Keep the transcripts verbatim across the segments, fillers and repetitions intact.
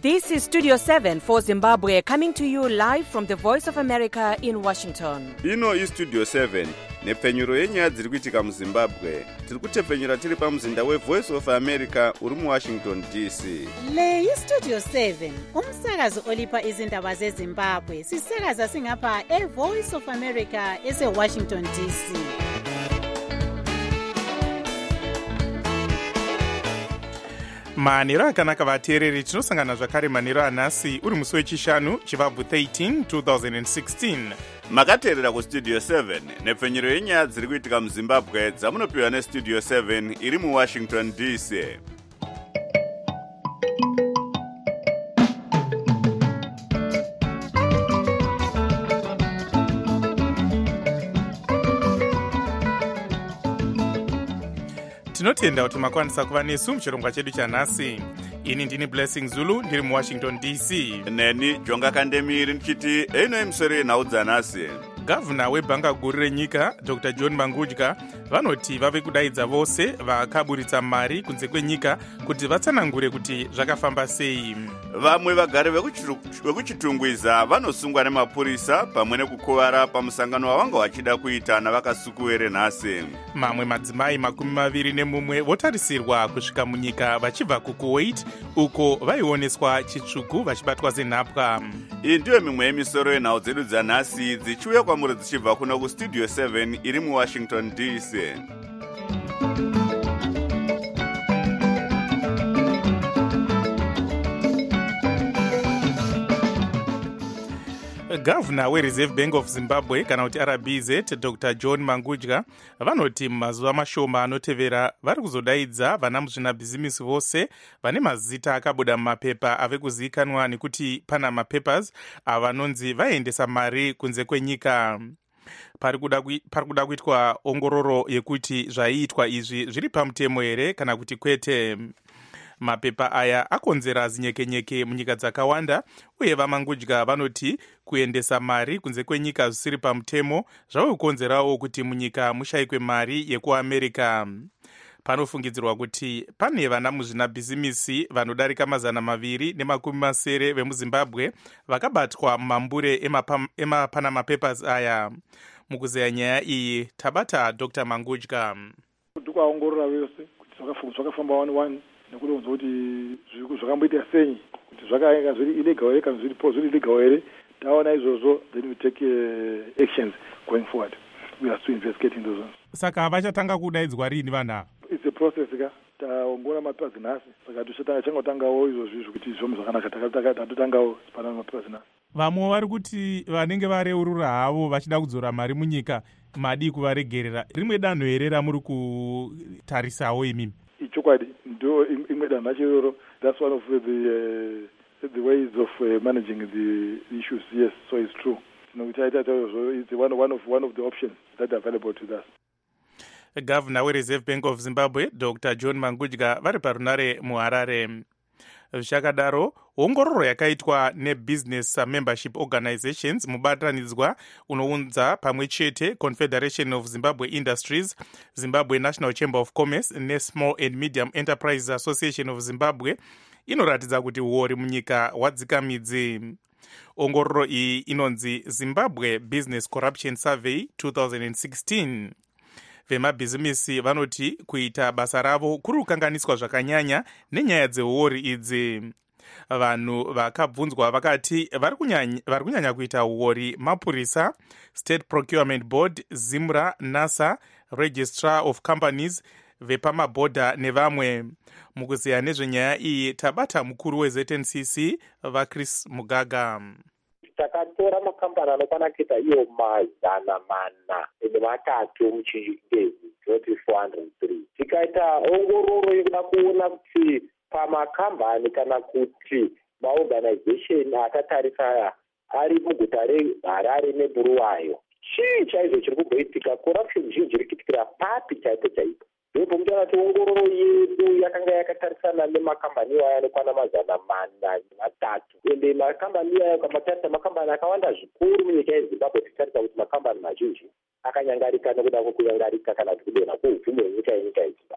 This is Studio seven for Zimbabwe, coming to you live from the Voice of America in Washington. Ino is Studio seven, nepfenyuro yenyaya dziri kuitika muZimbabwe. Tiri kutepfenyura tiri pamuzinda weVoice of America uri muWashington D C. Le yi Studio seven, umsakazo olipa izindaba zeZimbabwe. Sisakaza singapha eVoice of America eseWashington D C. manhero akanaka vateereri, tinosangana zvakare manhero anhasi uri musi wechishanu chivabvu thirteen twenty sixteen. Makateerera kuStudio seven, nepfenyuro yenyaya dziri kuitika muZimbabwe dzamunopiwa neStudio seven iri muWashington D C. tinotenda kuti makwanisa kuva nesu muchirongwa chedu chanhasi. Ini ndini Blessing Zulu ndiri muWashington D C. Neni Jonga Kandemiri ndichiti ino emisoro yenhau dzanhasi. Gavana webhanga guru renyika Doctor John Mangudya vanoti vave kudaidza vose vakaburitsa mari kunze kwenyika kuti vatsanangure kuti zvakafamba sei. Vamwe vagari vekuchitungwiza vanosungwa nemapurisa pamwe nekukuvara pamusangano wavanga vachida kuita navakasukuwere nhasi. Mamwe madzimai makumi maviri nemumwe votarisirwa kusvika munyika vachibva kuKuwait uko vaioneswa chitsvuku vachibatwa senhapwa. Iyi ndiyo mimwe yemisoro yenhau dzedu dzanhasi dzichiuya kwamuri dzichibva kuno kuStudio seven iri muWashington D C. Gavana weReserve Bank of Zimbabwe kana kuti R B Z Doctor John Mangudya vanoti mumazuva mashoma anotevera vari kuzodaidza vana muzvinabhizimisi vose vane mazita akabuda mumapepa ave kuzivikanwa nekuti pana mapapers avanonzi vaendesa mari kunze kwenyika. Pari kuda kuitwa ongororo yekuti zvaiitwa izvi zviri pamutemo here kana kuti kwete. Mapepa aya akonzera zinyekenyeke munyika dzakawanda, uye vaMangudya vanoti kuendesa mari kunze kwenyika zvisiri pamutemo zvave kukonzerawo kuti munyika mushayikwe mari yekuAmerica. Panofungidzirwa kuti pane vana muzvinabhizimisi vanodarika mazana maviri nemakumi masere vemuZimbabwe vakabatwa mumambure emaPanama Papers aya. Mukuzeya nyaya iyi tabata Doctor Mangudya. Tikaongorora vese kuti zvakafamba one one nekuti unzwa kuti zvakamboita senyi, kuti zvakaenga zviri illegal here kana zviri zviri legal here. Taona izvozvo, then we take uh, actions going forward. We are still investigating those ones. Saka vachatanga kudaidzwa rini vana? It's a process ka. Taongora mapapers nhasi. Saka tichatanga changotangawo izvozvo kuti zvomu zvakanaka tatotangawo pana mapapers nhasi. Vamwe vari kuti vanenge vareurura havo vachida kudzora mari munyika madi kuvaregerera. Rimwe danho here ramuri kutarisawo imimi? Ichokwadi ndo imwe danho rachiroro. That's one of the uh, the ways of uh, managing the issues. Yes, so it's true. It's one one of one of the options that are available to us. Governor weReserve Bank of Zimbabwe Doctor John Mangudya vari parunare muHarare. Zvichakadaro, ongororo yakaitwa neBusiness Membership Organizations mubatanidzwa unounza pamwe chete Confederation of Zimbabwe Industries, Zimbabwe National Chamber of Commerce neSmall and Medium Enterprises Association of Zimbabwe inoratidza kuti uori munyika hwadzika midzi. Ongororo iyi inonzi Zimbabwe Business Corruption Survey twenty sixteen. Vemabhizimisi vanoti kuita basa ravo kuri kukanganiswa zvakanyanya nenyaya dzeuori idzi. Vanhu vakabvunzwa vakati vari kunyanya kuita uori mapurisa, State Procurement Board, ZIMRA, NASA, Registrar of Companies, vepamabhodha nevamwe. Mukuzeya nezvenyaya iyi tabata mukuru weZ N C C vaChris Mugaga. Takatora makambani anokwana kuita iyo mazana mana nematatu muchingezi zvinoti four hundred three. Tikaita ongororo yekuda kuona kuti pamakambani kana kuti maorganization akatarisa ari muguta reHarare neBuluwayo, chii chaizvo chiri kumboitika, corruption zhinji iri kuitikira papi chaipo chaipo. Ndipo mutaona kuti ongororo yedu yakanga yakatarisana nemakambani aya anokwana mazana mana nematatu. Ende makambani aya ukamatarisa makambani akawanda zvikuru munyika yeZimbabwe, tichitarisa kuti makambani mazhinji akanyangarika nekuda kwekunyangarika kana kuti kudonha kweupfumi hwenyika yenyika yeZimbabwe.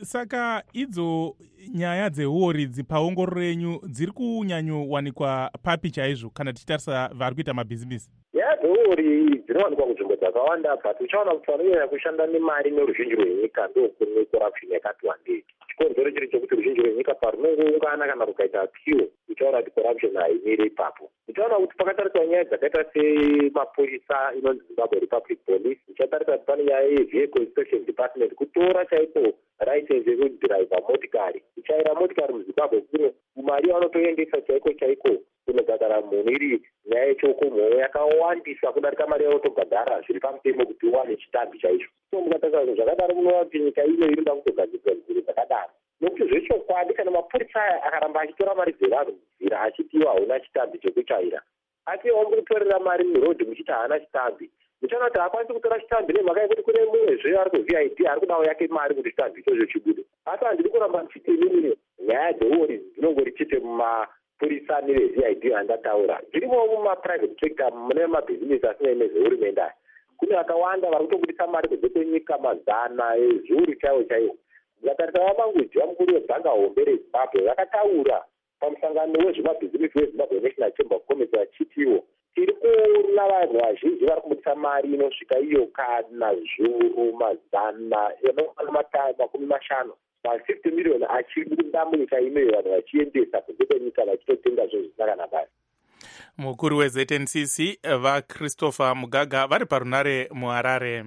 saka idzo nyaya dzehuori paongororo yenyu dziri kunyanyowanikwa papi chaizvo kana tichitarisa vari kuita mabhizimisi? nyaya dzehuori dzinowanikwa kunzvimbo dzakawanda, but uchaona kuti vanonyanya kushanda nemari neruzhinji rwenyika ndokune corruption yakati wandei. Chikonzero chiri chokuti ruzhinji rwenyika parunongoungana kana rukaita piwo, uchaona kuti corruption haimiri ipapo. Uchaona kuti pakatariswa nyaya dzakaita semapurisa inonzi Zimbabwe Republic Police, uchatarisa kuti pane nyaya yevehicle inspection department, kutora chaiko license yekudhiraivha motikari. Kuchaira motikari muZimbabwe kuno mari yavanotoendesa chaiko chaiko kunogadzara munhu iri nyaya yechoko mhoyo yakawandisa kudarika mari yavanotobhadhara zviri pamutemo kuti uwane chitambi chaizvo. So mukatarisa zvinhu zvakadaro munoona kuti nyika ino iri kuda kutogadzirwa zvinhu zvakadaro. Nokuti zvechokwadi kana mapurisa aya akaramba achitora mari dzevanhu muzira achitiwa hauna chitambi chekuchaira, asi ombotorera mari murodhi muchiti haana chitambi, muchaona kuti haakwanisi kutora chitambi nemhaka yekuti kune mumwezve ari ku-V I D ari kudawo yake mari kuti chitambi ichozvo chibude. Asi handiri kuramba ndichiti inini nyaya dzehuori dzinongori chete mumapurisa neve-V I D andataura, dzirimo mumaprivate sector mune mabhizinesi asina nezvehurumende aya. Kune vakawanda vari kutobudisa mari kubve kwenyika mazana ezviuru chaiwo chaiwo. Mukatarisa vamanguji vamukuru webhanga hombe reZimbabwe vakataura pamusangano wezvemabhizinesi weZimbabwe National Chamber of Commerce vachitiwo tiri kuona vanhu vazhinji vari kubudisa mari inosvika iyo kana zviuru mazana makumi mashanu ma-fifty million achibuda munyika inoyo, vanhu vachiendesa kunze kwenyika vachitotenga zvo zvisina kana basa. Mukuru weZ N C C vaChristopher Mugaga vari parunare muHarare.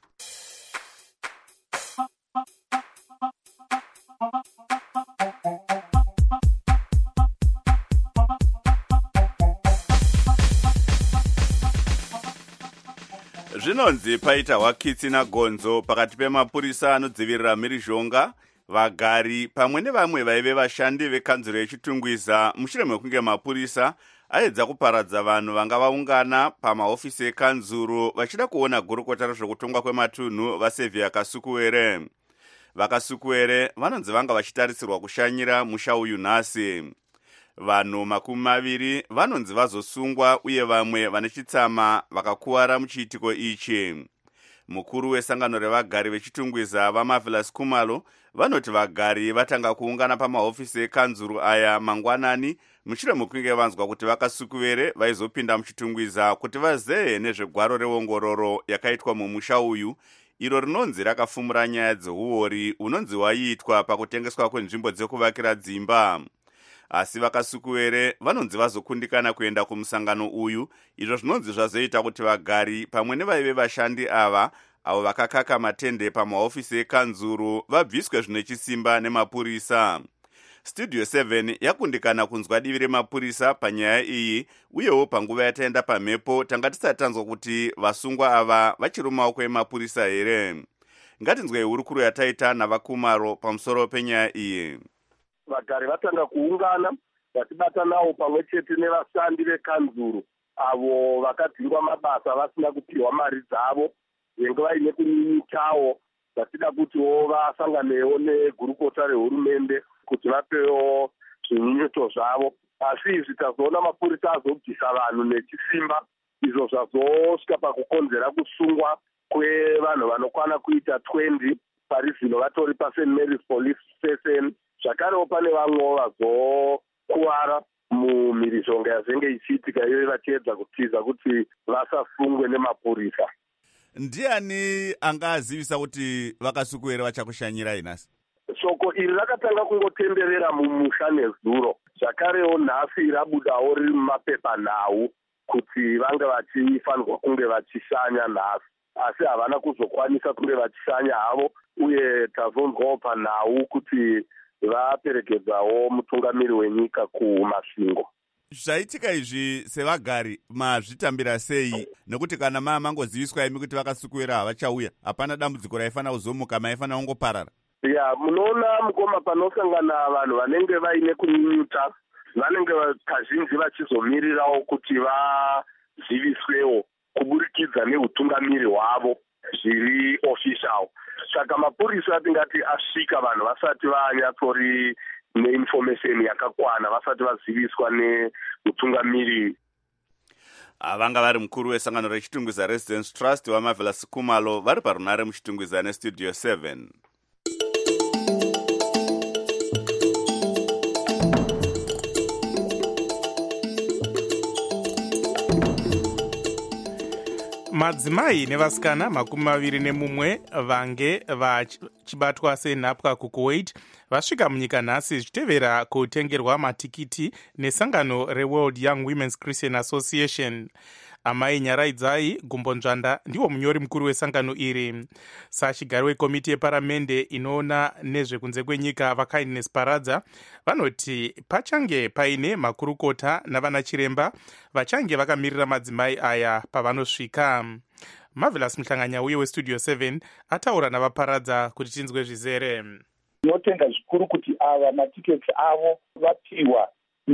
Zvinonzi paita hwakitsi nagonzo pakati pemapurisa anodzivirira mhirizhonga, vagari pamwe nevamwe vaive vashandi vekanzuro yechitungwiza mushure mekunge mapurisa aedza kuparadza vanhu vanga vaungana pamahofisi ekanzuro vachida kuona gurukota rezvekutongwa kwematunhu vaSevia Kasukuwere. VaKasukuwere vanonzi vanga vachitarisirwa kushanyira musha uyu nhasi. Vanhu makumi maviri vanonzi vazosungwa uye vamwe vane chitsama vakakuwara muchiitiko ichi. Mukuru wesangano revagari vechitungwiza vaMarvelous Khumalo vanoti vagari vatanga kuungana pamahofisi ekanzuro aya mangwanani mushure mekunge vanzwa kuti VaKasukuwere vaizopinda muchitungwiza kuti vazeye nezvegwaro reongororo yakaitwa mumusha uyu, iro rinonzi rakafumura nyaya dzehuori unonzi waiitwa pakutengeswa kwenzvimbo dzekuvakira dzimba. Asi VaKasukuwere vanonzi vazokundikana kuenda kumusangano uyu, izvo zvinonzi zvazoita kuti vagari pamwe nevaive vashandi ava avo vakakaka matende pamahofisi ekanzuro vabviswe zvine chisimba nemapurisa. Studio seven yakundikana kunzwa divi remapurisa panyaya iyi, uyewo panguva yataenda pamhepo tanga tisati tanzwa kuti vasungwa ava vachiri mumaoko emapurisa here. Ngatinzwei hurukuro yataita navaKhumalo pamusoro penyaya iyi. Vagari vatanga kuungana vachibatanawo pamwe chete nevashandi vekanzuro avo vakadzingwa mabasa vasina kupiwa mari dzavo, venga vaine kunyinyichawo vachida kutiwo vasanganewo negurukota rehurumende kuti vapewo zvinyinyoto zvavo. Asi izvi tazoona mapurisa azobvisa vanhu nechisimba, izvo zvazosvika pakukonzera kusungwa kwevanhu vanokwana kuita twenty pari zvino vatori paSaint Mary's Police Station. Zvakarewo pane vamwewo vazokuwara mumhirizhonga yazenge ichiitika iyoyo vachiedza kutiza kuti vasasungwe nemapurisa. Ndiani angazivisa kuti VaKasukuwere vachakushanyirai nhasi? Shoko iri rakatanga kungotenderera mumusha nezuro, zvakarewo nhasi rabudawo riri mumapepa nhau kuti vange vachifanirwa kunge vachishanya nhasi, asi havana kuzokwanisa kunge vachishanya havo, uye tazonzwawo panhau kuti vaperekedzawo mutungamiri wenyika kumasvingo. Zvaitika izvi sevagari mazvitambira sei? Nekuti kana maa mangoziviswa imi kuti VaKasukuwere havachauya, hapana dambudziko raifana kuzomuka, maifana kungoparara. Ya, munoona mukoma panosangana vanhu vanenge vaine kunyinyuta, vanenge kazhinji vachizomirirawo kuti vaziviswewo kuburikidza neutungamiri hwavo zviri official. Saka mapurisa tingati asvika vanhu vasati vanyatsori neinformation yakakwana, vasati vaziviswa neutungamiri. Vanga vari mukuru wesangano rechitungwiza Residence Trust vaMarvelous Khumalo vari parunare muchitungwiza neStudio seven. madzimai nevasikana makumi maviri nemumwe vange vachibatwa senhapwa kukuwait vasvika munyika nhasi zvichitevera kutengerwa matikiti nesangano reworld young women's christian association. Amai Nyaradzai Gumbonzvanda ndiwo munyori mukuru wesangano iri. Sachigari wekomiti yeparamende inoona nezvekunze kwenyika vaKindness Paradza vanoti pachange paine makurukota navana chiremba vachange vakamirira madzimai aya pavanosvika. Marvelous Muhlanganya uye westudio seven ataura navaparadza kuti tinzwe zvizere. Tinotenda zvikuru kuti ava matiketi avo vapiwa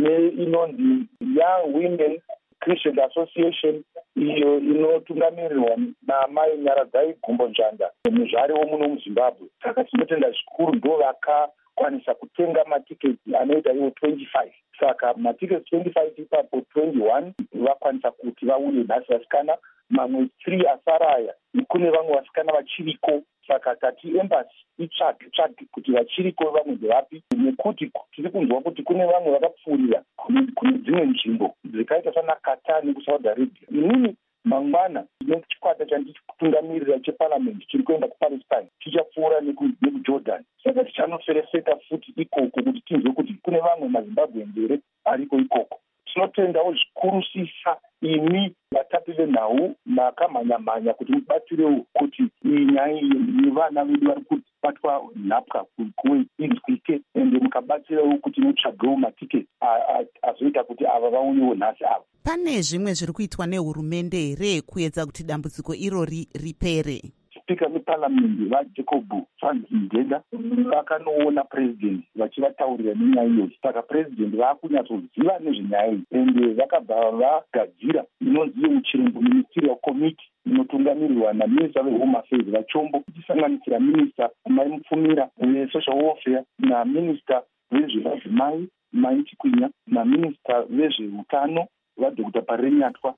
neinonzi Young Women Christian Association iyo inotungamirirwa naamai Nyaradzai Gumbonzvanda muzvare womuno muZimbabwe. Saka tinotenda zvikuru ndo vakakwanisa kutenga matiketi anoita iwo twenty-five. Saka matiketi twenty-five ipapo twenty-one vakwanisa kuti vauye nhasi vasikana, mamwe three asaraya kune vamwe vasikana vachiriko. Saka tati embassy itsvage tsvage kuti vachiriko vamwe ndevapi, nekuti tiri kunzwa kuti kune vamwe vakapfuurira kune dzimwe nzvimbo dzikaita sana Katani kuSaudi Arabia. Inini mangwana ine chikwata chandichitungamirira cheparliament chiri kuenda kuPalestine chichapfuura nekuJordan. Saka tichanofereseka futi ikoko kuti tinzwe kuti kune vamwe maZimbabwe ndere ariko ikoko. Tinotendawo zvikurusisa imi vatapi venhau makamhanya-mhanya kuti mubatsirewo kuti iyi nyaya yevana vedu vari kubatwa nhapwa kuwe inzwike, ende mukabatsirewo kuti mutsvagewo matiketi azoita kuti ava vauyewo nhasi ava. Pane zvimwe zviri kuitwa nehurumende here kuedza kuti dambudziko irori ripere? Spika weparliament vaJacob Vanzindeda vakanoona president vachivataurira nenyaya iyoyi. Saka president vakunyatsoziva nezvenyaya iyi ende vakabva vagadzira inonzi yemuchirembo ministerial committee inotungamirirwa naminista vehome affairs vaChombo, ichisanganisira minista Mai Mupfumira wesocial welfare naminista vezvemadzimai Mai Chikwinya naminista vezveutano vaDr Parenyatwa.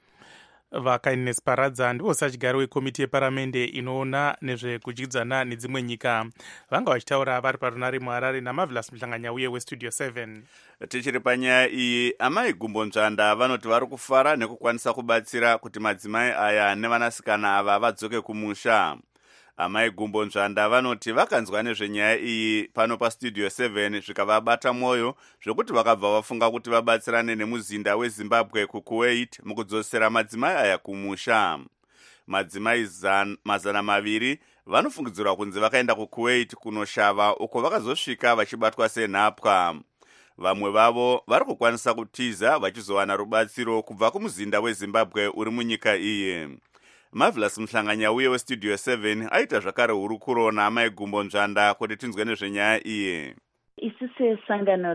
VaKindness Paradza ndivo sachigari wekomiti yeparamende inoona nezvekudyidzana nedzimwe nyika vanga vachitaura vari parunare muHarare naMarvelous Muhlanganya uye westudio seven. Tichiri panyaya iyi, amai Gumbonzvanda vanoti vari kufara nekukwanisa kubatsira kuti madzimai aya nevanasikana ava vadzoke kumusha. Amai Gumbonzvanda vanoti vakanzwa nezvenyaya iyi pano pastudio seven zvikavabata mwoyo zvokuti vakabva vafunga kuti vabatsirane nemuzinda weZimbabwe kuKuwait mukudzosera madzimai aya kumusha. Madzimai mazana maviri vanofungidzirwa kunzi vakaenda kuKuwait kunoshava uko vakazosvika vachibatwa senhapwa. Vamwe vavo vari kukwanisa kutiza vachizowana rubatsiro kubva kumuzinda weZimbabwe uri munyika iyi. Marvelous Muhlanganya uye westudio seven aita zvakare hurukuro naamai Gumbonzvanda kuti tinzwe nezvenyaya iyi. Isu sesangano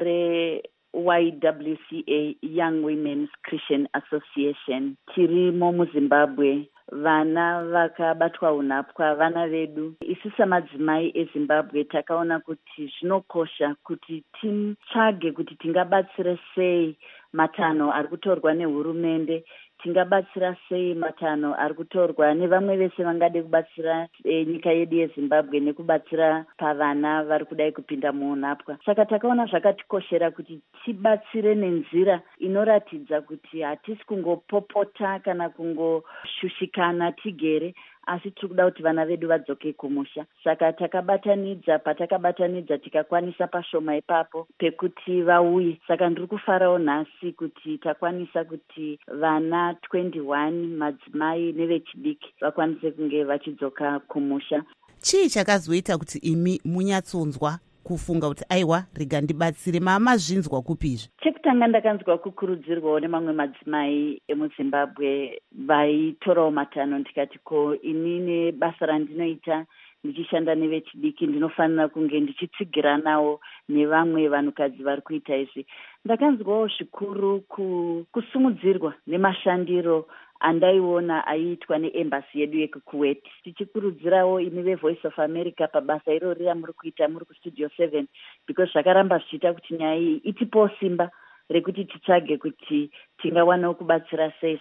re-Y W C A Young Women's Christian Association tirimo muZimbabwe, vana vakabatwa unhapwa vana vedu. Isu samadzimai eZimbabwe takaona kuti zvinokosha kuti titsvage kuti tingabatsira sei matanho ari kutorwa nehurumende, tingabatsira sei matanho ari kutorwa nevamwe vese vangade kubatsira e, nyika yedu yeZimbabwe nekubatsira pavana vari kudai kupinda muunhapwa. Saka takaona zvakatikoshera kuti tibatsire nenzira inoratidza kuti hatisi kungopopota kana kungoshushikana tigere, asi tiri kuda kuti vana vedu vadzoke kumusha. Saka takabatanidza, patakabatanidza tikakwanisa pashoma ipapo pekuti vauye. Saka ndiri kufarawo nhasi kuti takwanisa kuti vana twenty-one madzimai nevechidiki vakwanise kunge vachidzoka kumusha. Chii chakazoita kuti imi munyatsonzwa kufunga kuti aiwa rega ndibatsire? Mamazvinzwa kupizve? Chekutanga ndakanzwa kukurudzirwawo nemamwe madzimai emuZimbabwe vaitorawo matanho, ndikati ko ini nebasa randinoita ndichishanda nevechidiki ndinofanira kunge ndichitsigira nawo nevamwe vanhukadzi vari kuita izvi. Ndakanzwawo zvikuru kusumudzirwa nemashandiro andaiona aiitwa neembassy yedu yekuKuwait. Tichikurudzirawo imi veVoice of America pabasa irori ramuri kuita muri kustudio seven, because zvakaramba zvichiita kuti nyaya iyi itipo simba rekuti titsvage kuti tingawanawo kubatsira sei.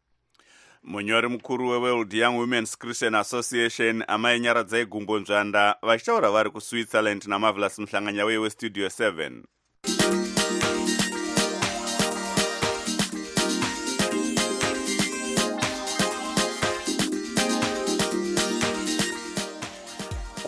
Munyori mukuru weWorld Young Women's Christian Association amai Nyaradzai Gumbonzvanda vachitaura vari kuSwitzerland naMarvelous Muhlanganya uye westudio seven.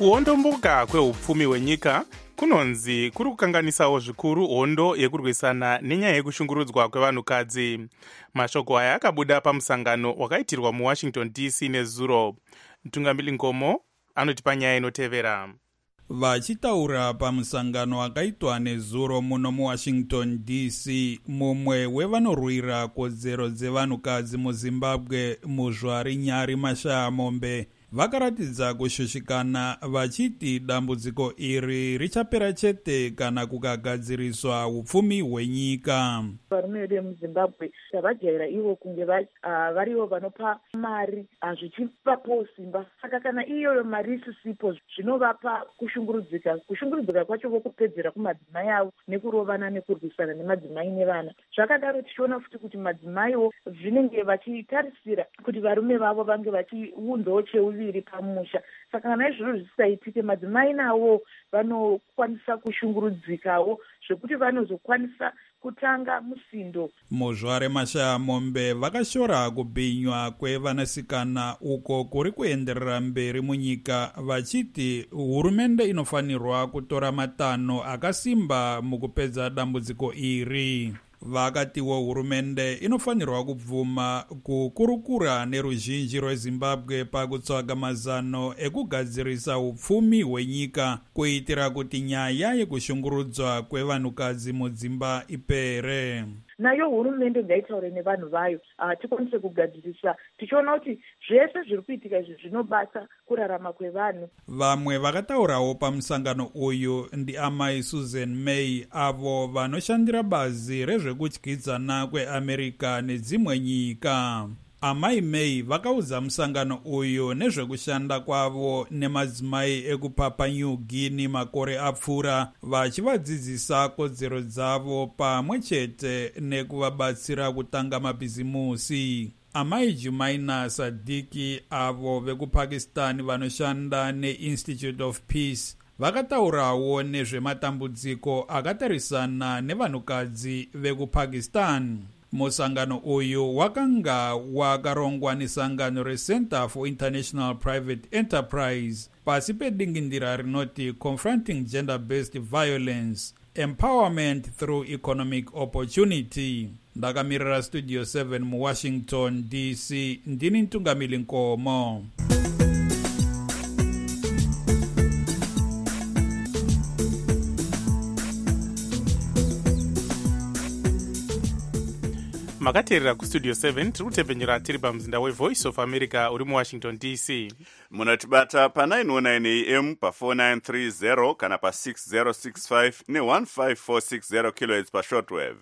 Kuondomboka kweupfumi hwenyika kunonzi kuri kukanganisawo zvikuru hondo yekurwisana nenyaya yekushungurudzwa kwevanhukadzi. Mashoko aya akabuda pamusangano wakaitirwa muwashington D C nezuro. Mtungamiri Ngomo anotipa nyaya inotevera. Vachitaura pamusangano wakaitwa nezuro muno muwashington D C, mumwe wevanorwira kodzero dzevanhukadzi muzimbabwe muzvari Nyari Mashaya Mombe vakaratidza kushushikana vachiti dambudziko iri richapera chete kana kukagadziriswa upfumi hwenyika. Varume vedu vemuzimbabwe vajaira ivo kunge varivo vanopa mari zvichivapo simba. Saka kana iyoyo mari isisipo zvinovapa kushungurudzika. Kushungurudzika kwacho vokupedzera kumadzimai avo nekurovana nekurwisana nemadzimai nevana. Zvakadaro tichiona futi kuti madzimaiwo zvinenge vachitarisira kuti varume vavo vange vachiunzawo cheuviri pamusha. Saka kana izvozvo zvisisaitike, madzimai nawo vanokwanisa kushungurudzikawo zvekuti vanozokwanisa kutanga musindo. Muzvare Mashaya Mombe vakashora kubhinywa kwevanasikana uko kuri kuenderera mberi munyika, vachiti hurumende inofanirwa kutora matanho akasimba mukupedza dambudziko iri. Vakatiwo hurumende inofanirwa kubvuma kukurukura neruzhinji rweZimbabwe pakutsvaga mazano ekugadzirisa upfumi hwenyika kuitira kuti nyaya yekushungurudzwa kwevanhukadzi mudzimba ipere. Nayo hurumende ngaitaure nevanhu vayo uh, tikwanise kugadzirisa, tichiona kuti zvese zviri kuitika izvi zvinobata kurarama kwevanhu. Vamwe vakataurawo pamusangano uyu ndi amai Susan May, avo vanoshandira bazi rezvekudyidzana kweAmerica nedzimwe nyika. Amai May vakaudza musangano uyu nezvekushanda kwavo nemadzimai ekupapa New Guinea makore apfuura, vachivadzidzisa kodzero dzavo pamwe chete nekuvabatsira kutanga mabhizimusi. Amai Jumaina Sadiki, avo vekupakistan vanoshanda neInstitute of Peace, vakataurawo nezvematambudziko akatarisana nevanhukadzi vekupakistan. Musangano uyu wakanga wakarongwa nesangano reCenter for International Private Enterprise pasi pedingindira rinoti Confronting Gender-Based Violence, Empowerment Through Economic Opportunity. Ndakamirira Studio seven mu Washington D C, ndini Mtungamiri Ngomo. Makateerera kustudio seven tiri kutepenyera tiri pamuzinda weVoice of America uri muwashington D C. Munatibata pa nine oh nine A M, pa four nine three zero kana pa six zero six five ne one five four six zero kilohertz pa shortwave.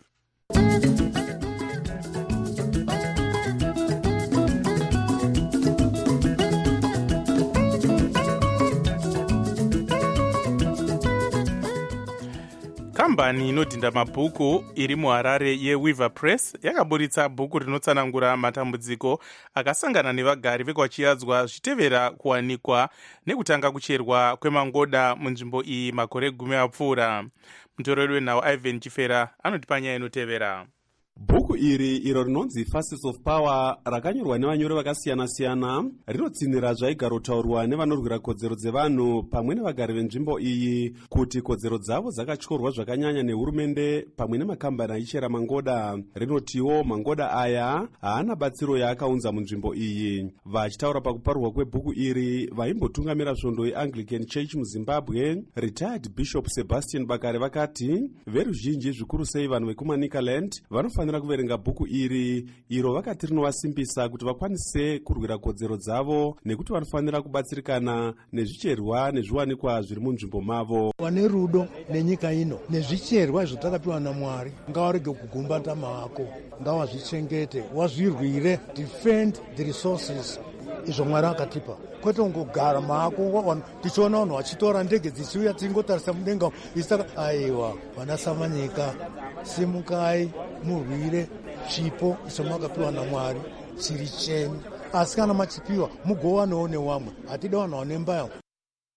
Kambani inodhinda mabhuku iri muHarare yeWeaver Press yakaburitsa bhuku rinotsanangura matambudziko akasangana nevagari vekwachiadzwa zvitevera kuwanikwa nekutanga kucherwa kwemangoda munzvimbo iyi makore gumi apfuura. Mutoreri wenhau Ivan Chifera anotipa nyaya inotevera. Bhuku iri iro rinonzi Facets of Power rakanyorwa nevanyori vakasiyana-siyana rinotsinira zvaigarotaurwa nevanorwira kodzero dzevanhu pamwe nevagari venzvimbo iyi kuti kodzero dzavo dzakatyorwa zvakanyanya nehurumende pamwe nemakambani aichera mangoda. Rinotiwo mangoda aya haana batsiro yaakaunza munzvimbo iyi. Vachitaura pakuparurwa kwebhuku iri, vaimbotungamira svondo yeAnglican Church muZimbabwe retired Bishop Sebastian Bakare vakati veruzhinji zvikuru sei vanhu vekumanicaland vanofanira kuverenga bhuku iri, iro vakati rinovasimbisa kuti vakwanise kurwira kodzero dzavo nekuti vanofanira kubatsirikana nezvicherwa nezviwanikwa zviri munzvimbo mavo. Vane rudo nenyika ino nezvicherwa zvatakapiwa naMwari, ngawarege kugumbata maako, ngawazvichengete, wazvirwire, defend the resources izvo Mwari akatipa, kwete ungogara maako. Tichiona vanhu vachitora ndege dzichiuya tingotarisa mudenga isaka aiwa vanasamanyika, simukai murwire chipo icho makapiwa naMwari chiri chenyu. Asi kana machipiwa mugowanawo newamwe, hatida vanhu vane mbaya.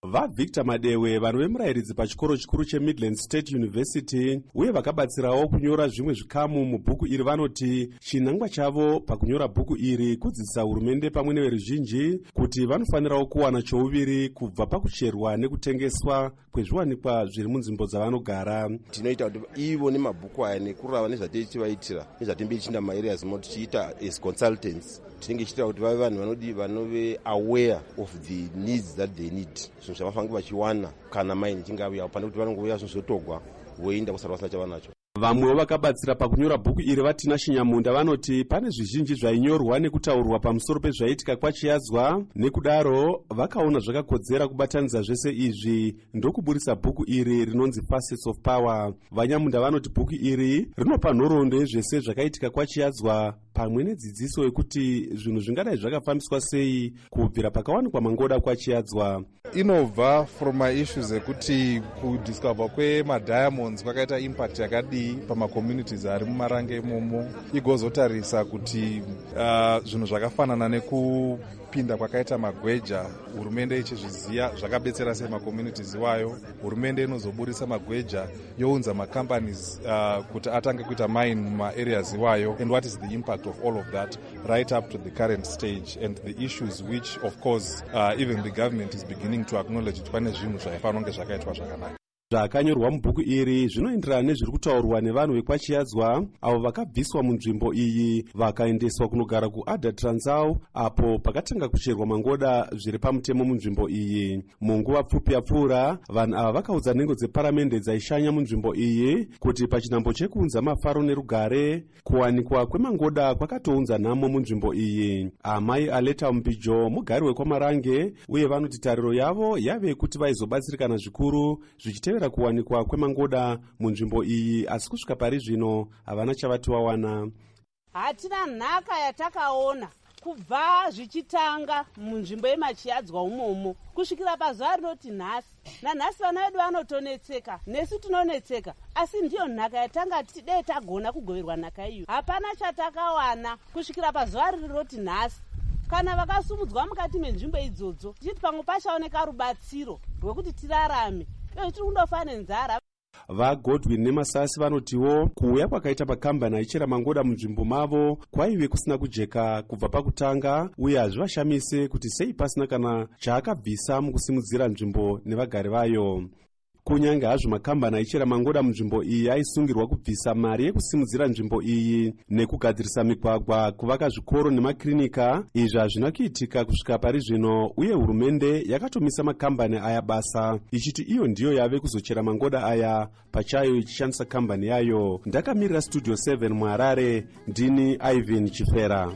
vavictor madewe vanhu vemurayiridzi pachikoro chikuru chemidland state university uye vakabatsirawo kunyora zvimwe zvikamu mubhuku iri vanoti chinangwa chavo pakunyora bhuku iri kudzidzisa hurumende pamwe neveruzhinji kuti vanofanirawo kuwana chouviri kubva pakucherwa nekutengeswa kwezviwanikwa zviri munzvimbo dzavanogara. Tinoita kuti ivo nemabhuku aya nekurava nezvatei tivaitira nezvatimbi tichinda maareas mo tichiita as consultants tinenge tichiita kuti vave vanhu vanodi vanove aware of the needs that they need, zvinhu zvavafanira vachiwana kana maini ichinge auya pane kuti vanongouya zvinozotogwa voenda kusara vasina chavanacho. Vamwewo vakabatsira pakunyora bhuku iri vatina Shinyamunda vanoti pane zvizhinji zvainyorwa nekutaurwa pamusoro pezvaitika kwachiyadzwa, nekudaro vakaona zvakakodzera kubatanidza zvese izvi ndokuburisa bhuku iri rinonzi Facets of Power. Vanyamunda vanoti bhuku iri rinopa nhoroondo yezvese zvakaitika kwachiyadzwa pamwe nedzidziso yekuti zvinhu zvingadai zvakafambiswa sei kubvira pakawanikwa mangoda kwachiyadzwa. Inobva from maissues ekuti kudiscover kwemadiamonds kwakaita impact yakadii pamacommunities ari mumarange imomo, igozotarisa kuti uh, zvinhu zvakafanana nekupinda kwakaita magweja hurumende ichizviziva zvakabetsera sei macommunities iwayo. Hurumende inozoburisa magweja younza macompanies uh, kuti atange kuita mine mumaareas iwayo, and what is the impact of all of that right up to the current stage and the issues which of course uh, even the government is beginning to acknowledge kuti pane zvinhu zvaifanira kunge zvakaitwa zvakanaka. Zvakanyorwa mubhuku iri zvinoenderana nezviri kutaurwa nevanhu vekwachiyadzwa avo vakabviswa munzvimbo iyi vakaendeswa kunogara kuAdha Transau apo pakatanga kucherwa mangoda zviri pamutemo munzvimbo iyi. Munguva pfupi yapfuura vanhu ava vakaudza nhengo dzeparamende dzaishanya munzvimbo iyi kuti pachinhambo chekuunza mafaro nerugare kuwanikwa kwemangoda kwakatounza nhamo munzvimbo iyi. Amai Aleta Mbijo mugari wekwamarange uye vanoti tariro yavo yave kuti vaizobatsirikana zvikuru zvichitevera kuwanikwa kwemangoda munzvimbo iyi, asi kusvika pari zvino havana chavati wawana. Hatina nhaka yatakaona kubva zvichitanga munzvimbo yemachiyadzwa umomo kusvikira pazuva rinoti nhasi. Nanhasi vana vedu vanotonetseka, nesu tinonetseka, asi ndiyo nhaka yatanga tidei tagona kugoverwa nhaka iyo. Hapana chatakawana kusvikira pazuva rinoti nhasi. Kana vakasumudzwa mukati menzvimbo idzodzo tichiti pamwe pachaoneka rubatsiro rwekuti tirarame, tiri kundofa nenzara. VaGodwin neMasasi vanotiwo kuuya kwakaita makambani aichera mangoda munzvimbo mavo kwaive kusina kujeka kubva pakutanga, uye hazvivashamise kuti sei pasina kana chaakabvisa mukusimudzira nzvimbo nevagari vayo. Kunyange hazvo makambani aichera mangoda munzvimbo iyi aisungirwa kubvisa mari yekusimudzira nzvimbo iyi nekugadzirisa migwagwa, kuvaka zvikoro nemakirinika, izvi hazvina kuitika kusvika pari zvino, uye hurumende yakatomisa makambani aya basa ichiti iyo ndiyo yave kuzochera mangoda aya pachayo ichishandisa kambani yayo. Ndakamirira Studio seven muHarare, ndini Ivan Chifera.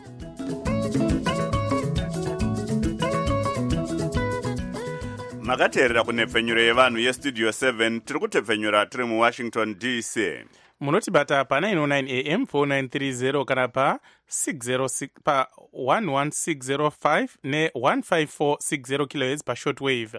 Makateerera kunepfenyuro yevanhu yestudio seven tiri kutepfenyura tiri muWashington D C. Munotibata pa nine oh nine A M four nine three zero kana pa six oh six pa one one six oh five ne one five four six zero kilohertz pa shortwave.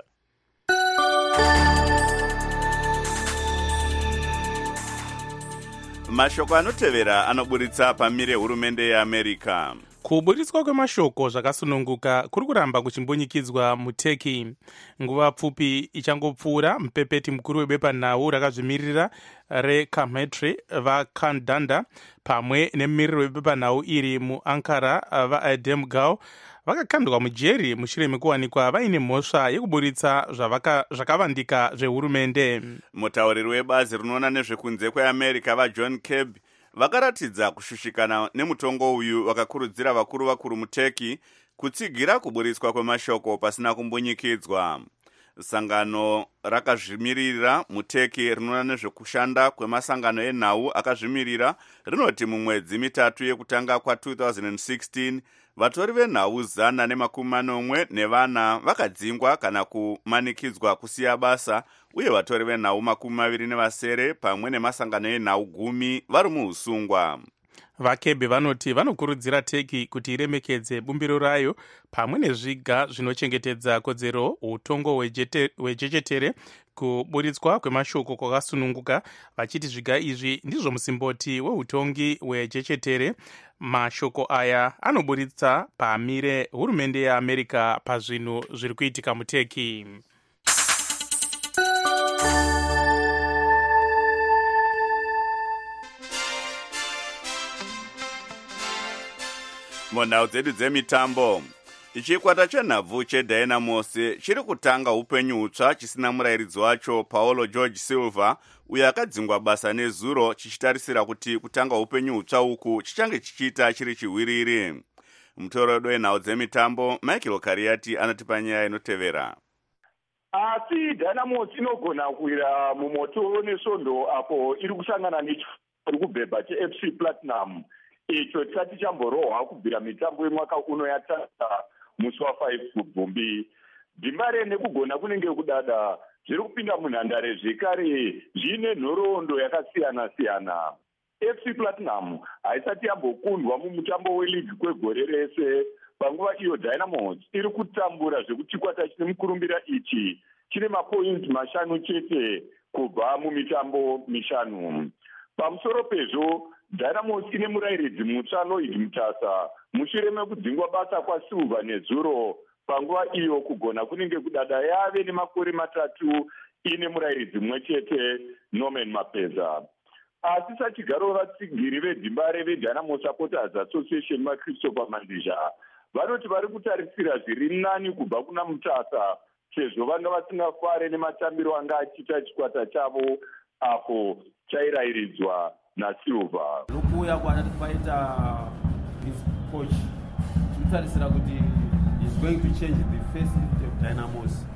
Mashoko anotevera anoburitsa pamire hurumende yeAmerica. Kuburitswa kwemashoko zvakasununguka kuri kuramba kuchimbunyikidzwa muTurkey. Nguva pfupi ichangopfuura, mupepeti mukuru webepanhau rakazvimirira reCahmetri vaKandanda pamwe nemumiriri webepanhau iri muAnkara vaAdem Gau vakakandwa mujeri mushure mekuwanikwa vaine mhosva yekuburitsa zvakavandika zvehurumende. Mutauriri webazi rinoona nezvekunze kweAmerica vaJohn Kirby vakaratidza kushushikana nemutongo uyu, vakakurudzira vakuru vakuru muTurkey kutsigira kuburitswa kwemashoko pasina kumbunyikidzwa. Sangano rakazvimirira muTurkey rinoona nezvekushanda kwemasangano enhau akazvimirira rinoti mumwedzi mitatu yekutanga kwa-twenty sixteen vatori venhau zana nemakumi manomwe nevana vakadzingwa kana kumanikidzwa kusiya basa, uye vatori venhau makumi maviri nevasere pamwe nemasangano enhau gumi vari muusungwa. VaKebhe vanoti vanokurudzira Turkey kuti iremekedze bumbiro rayo pamwe nezviga zvinochengetedza kodzero utongo hwejechetere kuburitswa kwemashoko kwakasununguka, vachiti zviga izvi ndizvo musimboti weutongi hwejechetere. Mashoko aya anoburitsa pamire hurumende yeAmerica pazvinhu zviri kuitika muTurkey. munhau dzedu dzemitambo, chikwata chenhabvu chedynamos chiri kutanga upenyu hutsva chisina murayiridzi wacho Paulo George Silva, uyo akadzingwa basa nezuro, chichitarisira kuti kutanga upenyu hutsva uku chichange chichiita chiri chiwiriri. Mutoredo wenhau dzemitambo Michael Kariati anotipa nyaya inotevera. Asi Dynamos inogona kuwira mumoto nesvondo apo iri kusangana nechiri kubhebha cheF C Platinum, icho tisati chamborohwa kubvira mitambo yemwaka uno yatanga musi wafive kubvumbi. Dhimbare nekugona kunenge kudada zviri kupinda munhandare zvekare zvine nhoroondo yakasiyana siyana. F C Platinum haisati yambokundwa mumutambo weligi kwegore rese. Panguva iyo Dynamos iri kutambura zvekuti chikwata chine mukurumbira ichi chine mapoints mashanu chete kubva mumitambo mishanu. Pamusoro pezvo, Dynamos ine murayiridzi mutsva Lloyd Mutasa mushure mekudzingwa basa kwaSilva nezuro. Panguva iyo kugona kunenge kudada yave nemakore matatu ine murayiridzi mumwe chete Norman Mapeza. Asi sachigaro vatsigiri vedhimbare veDynamos Supporters Association maChristopher Mandizha vanoti vari kutarisira zviri nani kubva kuna Mutasa sezvo vanga vasingafare nematambiro anga achiita chikwata chavo apo chairayiridzwa naSilva. Nokuuya kwaati kwaita his coach tinotarisira kuti is going to change the face of Dynamos.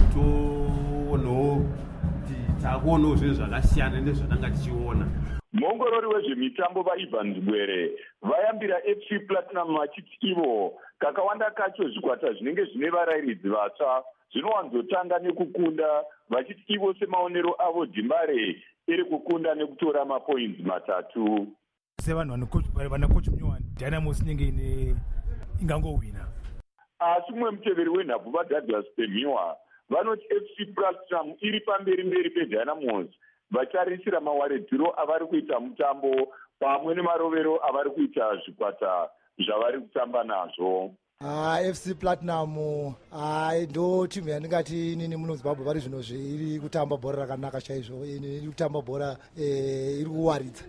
Toonawo kuti taakuonawo zvinhu zvakasiyana nezvatanga tichiona. Muongorori wezvemitambo vaIvan Zibwere vayambira F C Platinum vachiti ivo kakawanda kacho zvikwata zvinenge zvine varayiridzi vatsva zvinowanzotanga nekukunda, vachiti ivo semaonero avo Dhimbare iri kukunda nekutora mapoints matatu. Sevanhu vana coach munyowani Dynamos inenge ine ingangowina. Asi mumwe muteveri wenhabvu vaDouglas Pemiwa vanoti F C Platinum iri pamberi mberi peDynamos vachitarisira mawaridziro avari kuita mutambo pamwe nemarovero avari kuita zvikwata zvavari kutamba nazvo. Ah, F C Platinum ah, ndo timu yandingati inini muno Zimbabwe vari zvino iri kutamba bhora rakanaka chaizvo, iri kutamba bhora eh, iri kuwaridza.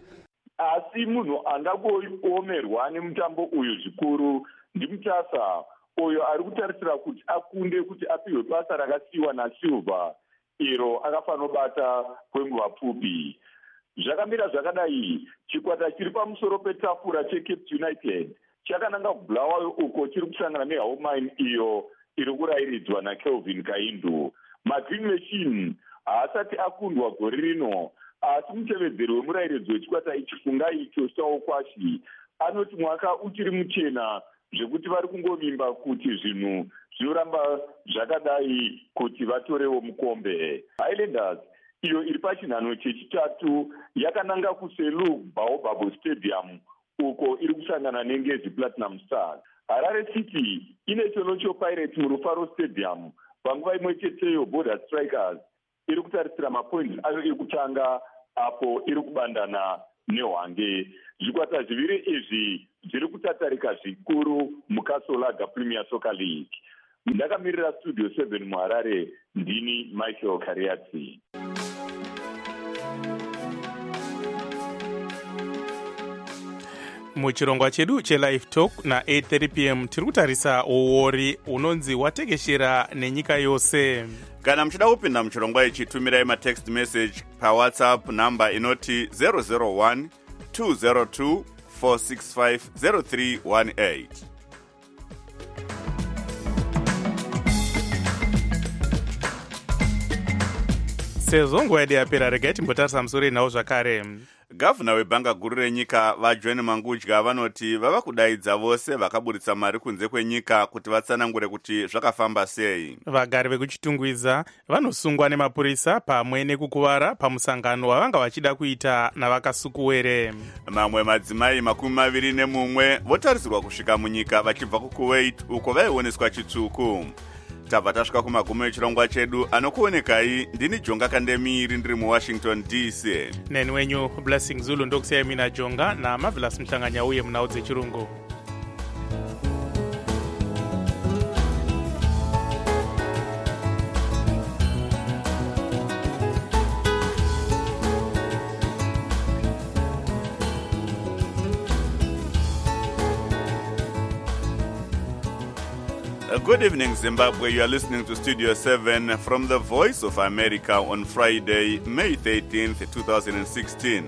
Asi munhu angangoomerwa nemutambo uyu zvikuru ndiMutasa, uyo ari kutarisira kuti akunde kuti apiwe basa rakasiyiwa naSilva iro akafanobata kwenguva pfupi. Zvakamira zvakadai, chikwata chiri pamusoro petafura cheCape United chakananga kuBulawayo uko chiri kusangana neHaumine iyo iri kurayiridzwa naKelvin Kaindu. MaGreen Machine haasati akundwa gore rino, asi mutevedzeri wemurayiridzi wechikwata ichi Fungai Chosawo Kwashi anoti mwaka uchiri muchena zvekuti vari kungovimba kuti zvinhu zvinoramba zvakadai kuti vatorewo mukombe. Highlanders iyo iri pachinhano chechitatu yakananga kuSeluk Baobab Stadium uko iri kusangana neNgezi Platinum Stars. Harare City ine Cholocho Pirates muRufaro Stadium panguva imwe cheteyo Border Strikers iri kutarisira mapoints ayo ekutanga apo iri kubandana neHwange. Zvikwata zviviri izvi zviri kutatarika zvikuru muKasolaga Premier Soccer League. Ndakamirira Studio seven muHarare, ndini Michael Kariati. Muchirongwa chedu chelive talk na eight thirty p m tiri kutarisa uori unonzi watekeshera nenyika yose. Kana muchida kupinda muchirongwa ichi, tumirai matext message paWhatsApp namba inoti zero zero one two zero two four six five zero three one eight. Sezvo nguva yedu yapera, regai timbotarisa musoro enhau zvakare. Gavhuna webhanga guru renyika vaJohn Mangudya vanoti vava kudaidza vose vakaburitsa mari kunze kwenyika kuti vatsanangure kuti zvakafamba sei. Vagari vekuchitungwiza vanosungwa nemapurisa pamwe nekukuvara pamusangano wavanga vachida kuita navakasukuwere. Mamwe madzimai makumi maviri nemumwe votarisirwa kusvika munyika vachibva kuKuwait uko vaioneswa chitsvuku. Tabva tasvika kumagumo echirongwa chedu. Anokuonekai ndini Jonga Kandemiri ndiri muWashington D C. Neni wenyu Blessing Zulu ndokusiyai mina Jonga na Marvelous Mhlanganya uye munhau dzechirungu. Uh, Good evening, Zimbabwe. You are listening to Studio seven from the Voice of America on Friday, May thirteenth, twenty sixteen.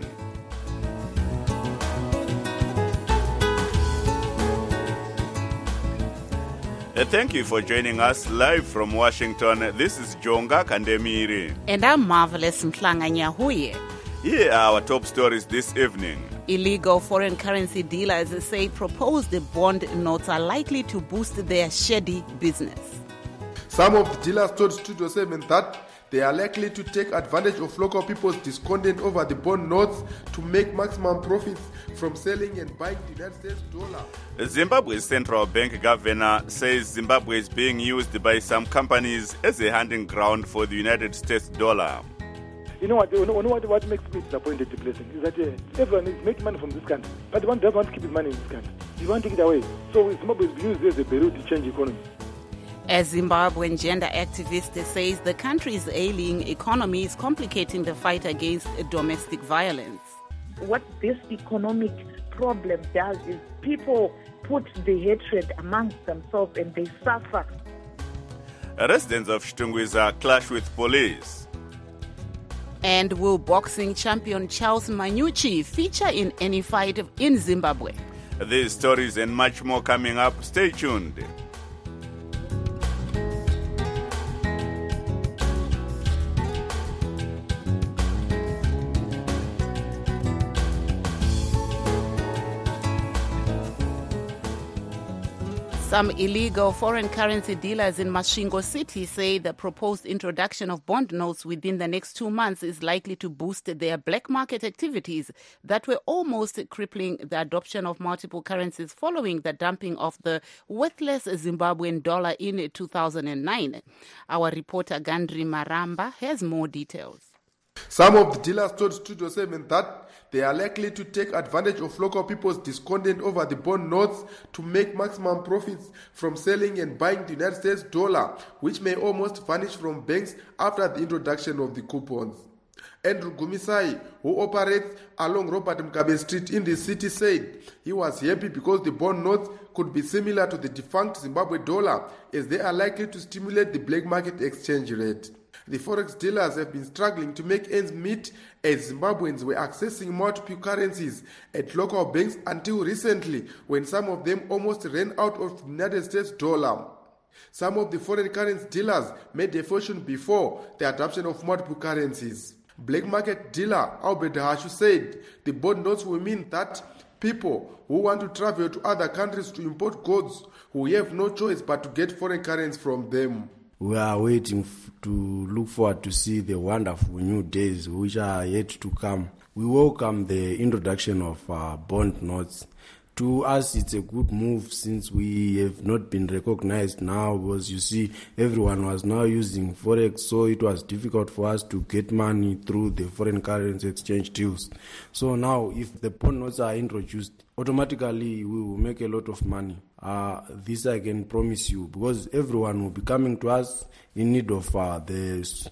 Uh, Thank you for joining us live from Washington. This is Jonga Kandemiri. And I'm Marvelous Mhlanga Nyahuye. Here are our top stories this evening. Illegal foreign currency dealers say proposed bond notes are likely to boost their shady business. Some of the dealers told Studio seven that they are likely to take advantage of local people's discontent over the bond notes to make maximum profits from selling and buying the United States dollar. Zimbabwe's central bank governor says Zimbabwe is being used by some companies as a hunting ground for the United States dollar. You know what, you know what, what makes me disappointed, the blessing, is that uh, everyone is making money from this country, but one doesn't want to keep his money in this country. You want to take it away. So Zimbabwe is used as a barrier to change economy. A Zimbabwean gender activist says the country's ailing economy is complicating the fight against domestic violence. What this economic problem does is people put the hatred amongst themselves and they suffer. Residents of Chitungwiza clash with police. And will boxing champion Charles Manucci feature in any fight in Zimbabwe? These stories and much more coming up. Stay tuned. Some illegal foreign currency dealers in Masvingo City say the proposed introduction of bond notes within the next two months is likely to boost their black market activities that were almost crippling the adoption of multiple currencies following the dumping of the worthless Zimbabwean dollar in two thousand nine. Our reporter Gandri Maramba has more details. Some of the dealers told Studio seven that they are likely to take advantage of local people's discontent over the bond notes to make maximum profits from selling and buying the United States dollar, which may almost vanish from banks after the introduction of the coupons. Andrew Gumisai, who operates along Robert Mugabe Street in the city, said he was happy because the bond notes could be similar to the defunct Zimbabwe dollar, as they are likely to stimulate the black market exchange rate. The forex dealers have been struggling to make ends meet as Zimbabweans were accessing multiple currencies at local banks until recently, when some of them almost ran out of the United States dollar. Some of the foreign currency dealers made a fortune before the adoption of multiple currencies. Black market dealer Albert Hashu said the bond notes will mean that people who want to travel to other countries to import goods will have no choice but to get foreign currency from them. We are waiting f- to look forward to see the wonderful new days which are yet to come. We welcome the introduction of uh, bond notes. To us, it's a good move since we have not been recognized now, because you see, everyone was now using Forex, so it was difficult for us to get money through the foreign currency exchange deals. So now, if the bond notes are introduced, automatically we will make a lot of money. Uh, this I can promise you, because everyone will be coming to us in need of uh, the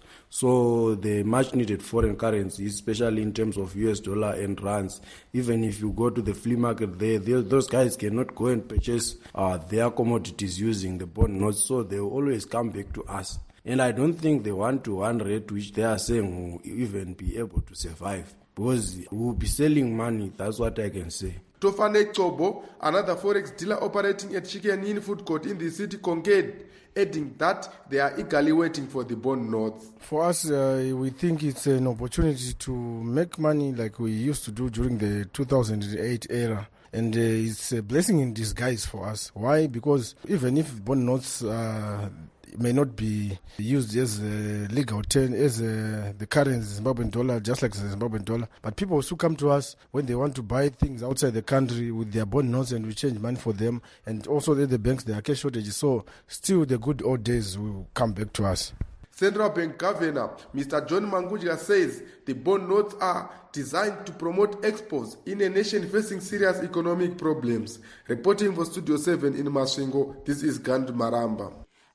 so the much needed foreign currency, especially in terms of U S dollar and rands. Even if you go to the flea market there, those guys cannot go and purchase uh, their commodities using the bond notes, so they will always come back to us. And I don't think the one to one rate which they are saying will even be able to survive, because we will be selling money. That's what I can say. Tofane Chobo, another forex dealer operating at Chicken Inn Food Court in the city, concurred, adding that they are eagerly waiting for the bond notes. For us, uh, we think it's an opportunity to make money like we used to do during the two thousand eight era. And uh, it's a blessing in disguise for us. Why? Because even if bond notes uh, may not be used as a legal term, as a, the current Zimbabwean dollar, just like the Zimbabwean dollar, but people also come to us when they want to buy things outside the country with their bond notes, and we change money for them. And also at the banks, there are cash shortages. So still the good old days will come back to us. Central Bank Governor Mister John Manguja says the bond notes are designed to promote exports in a nation facing serious economic problems. Reporting for Studio seven in Masvingo, this is Gand Maramba.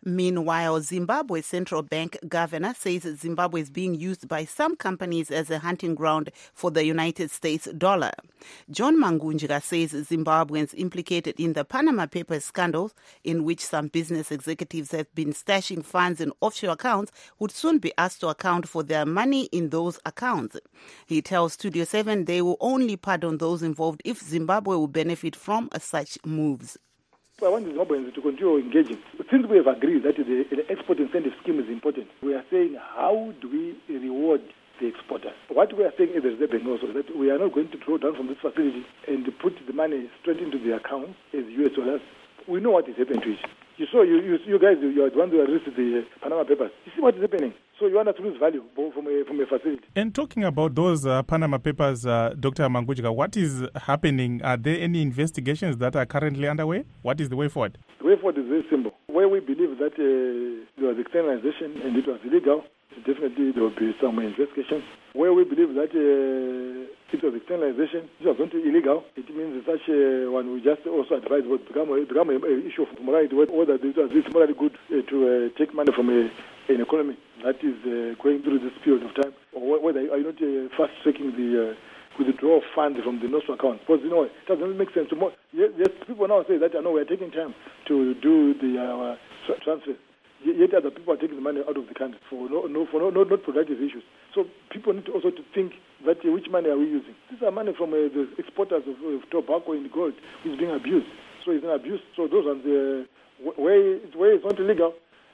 Meanwhile, Zimbabwe's central bank governor says Zimbabwe is being used by some companies as a hunting ground for the United States dollar. John Mangunjika says Zimbabweans implicated in the Panama Papers scandals, in which some business executives have been stashing funds in offshore accounts, would soon be asked to account for their money in those accounts. He tells Studio seven they will only pardon those involved if Zimbabwe will benefit from such moves. I want the Zimbabweans to continue engaging. Since we have agreed that the, the export incentive scheme is important, we are saying how do we reward the exporters? What we are saying is that also that we are not going to draw down from this facility and put the money straight into the account as U S dollars. We know what is happening to it. You saw, you, you, you guys, you are the ones who arrested the Panama Papers. You see what is happening. So you want us to lose value from a, from a facility. And talking about those uh, Panama Papers, uh, Doctor Mangunjika, what is happening? Are there any investigations that are currently underway? What is the way forward? The way forward is very simple. Where we believe that uh, there was externalization and it was illegal, definitely there will be some investigation. Where we believe that uh, it was externalization, it was not illegal, it means such uh, one we just also advise what become a, become an issue of morality, whether it was morally good uh, to uh, take money from a, an economy that is uh, going through this period of time, or whether are you not uh, fast-tracking the uh, withdrawal of funds from the Nostro account. Because, you know, it doesn't make sense. More, yes, yes, people now say that, I know, we are taking time to do the uh, transfer. Yet other people are taking the money out of the country for no, no, for no, no, not productive issues. So people need to also to think that uh, which money are we using? These are money from uh, the exporters of, of tobacco and gold who is being abused. So it's an abuse. So those are the uh, where, where it's not illegal,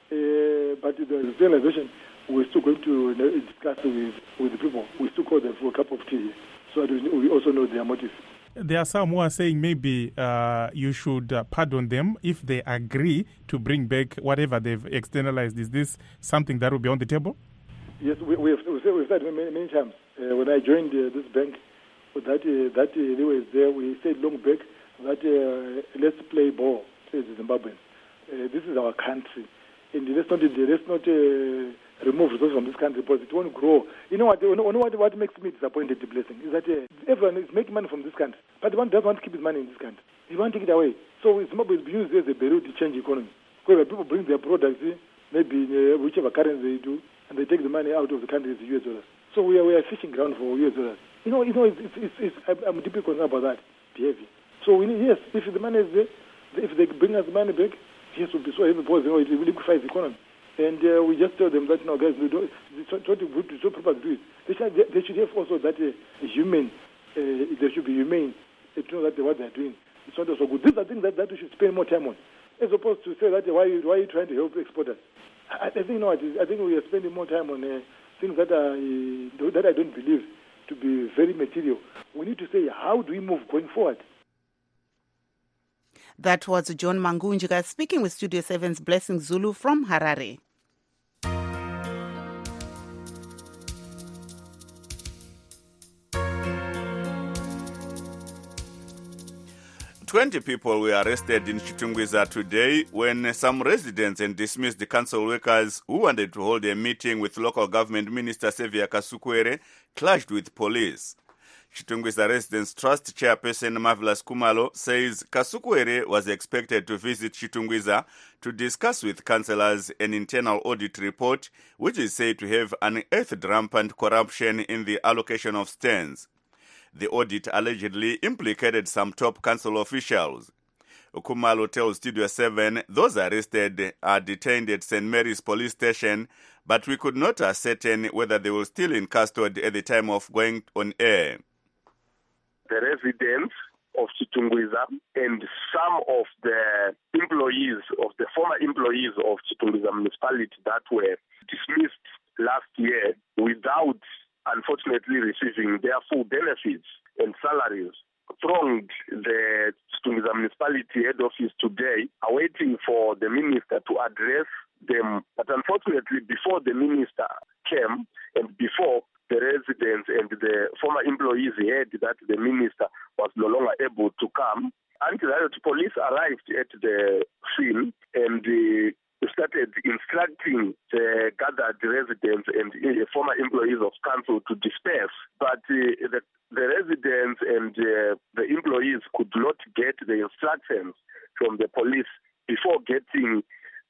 uh, but the realization, we're still going to uh, discuss with, with the people. We still call them for a cup of tea, so that we also know their motives. There are some who are saying maybe uh, you should uh, pardon them if they agree to bring back whatever they've externalized. Is this something that will be on the table? Yes, we, we've, we've said, we've said many, many times. Uh, when I joined uh, this bank, that uh, that uh, they were there, we said long back that uh, let's play ball, says the Zimbabweans. Uh, this is our country, and let's not let's not uh, remove resources from this country because it won't grow. You know what? You know what, what makes me disappointed, the blessing, is that uh, everyone is making money from this country, but the one doesn't want to keep his money in this country. He wants to take it away. So Zimbabwe is used as a barrier to change the economy. Because people bring their products, maybe uh, whichever currency they do, and they take the money out of the country as U S dollars. So we are we are fishing ground for U S dollars. You know, you know, it's, it's, it's, it's, I'm deeply concerned about that behavior. So we need, yes, if the money is there, if they bring us the money back, yes, we'll be so happy because you know, it will liquefy the economy. And uh, we just tell them that, no, guys, we don't, try to do it, so people do it. They should, they should have also that uh, human, uh, they should be humane uh, to know that what they're doing. It's not also good. These are things that, that we should spend more time on, as opposed to say that uh, why, why are you trying to help exporters? I, I think, you know, I think we are spending more time on uh, things that, are, uh, that I don't believe to be very material. We need to say, how do we move going forward? That was John Mangunjika speaking with Studio seven's Blessing Zulu from Harare. twenty people were arrested in Chitungwiza today when some residents and dismissed council workers who wanted to hold a meeting with local government minister Sevia Kasukwere clashed with police. Chitungwiza Residents Trust chairperson Marvelous Kumalo says Kasukwere was expected to visit Chitungwiza to discuss with councillors an internal audit report which is said to have unearthed rampant corruption in the allocation of stands. The audit allegedly implicated some top council officials. Kumalo tells Studio seven those arrested are detained at Saint Mary's police station, but we could not ascertain whether they were still in custody at the time of going on air. The residents of Chitungwiza and some of the employees, of the former employees of Chitungwiza municipality that were dismissed last year without, unfortunately, receiving their full benefits and salaries, thronged the Chitungwiza municipality head office today, awaiting for the minister to address them. But unfortunately, before the minister came and before the residents and the former employees heard that the minister was no longer able to come, anti-riot police arrived at the scene and uh, started instructing the gathered residents and uh, former employees of council to disperse. But uh, the, the residents and uh, the employees could not get the instructions from the police before getting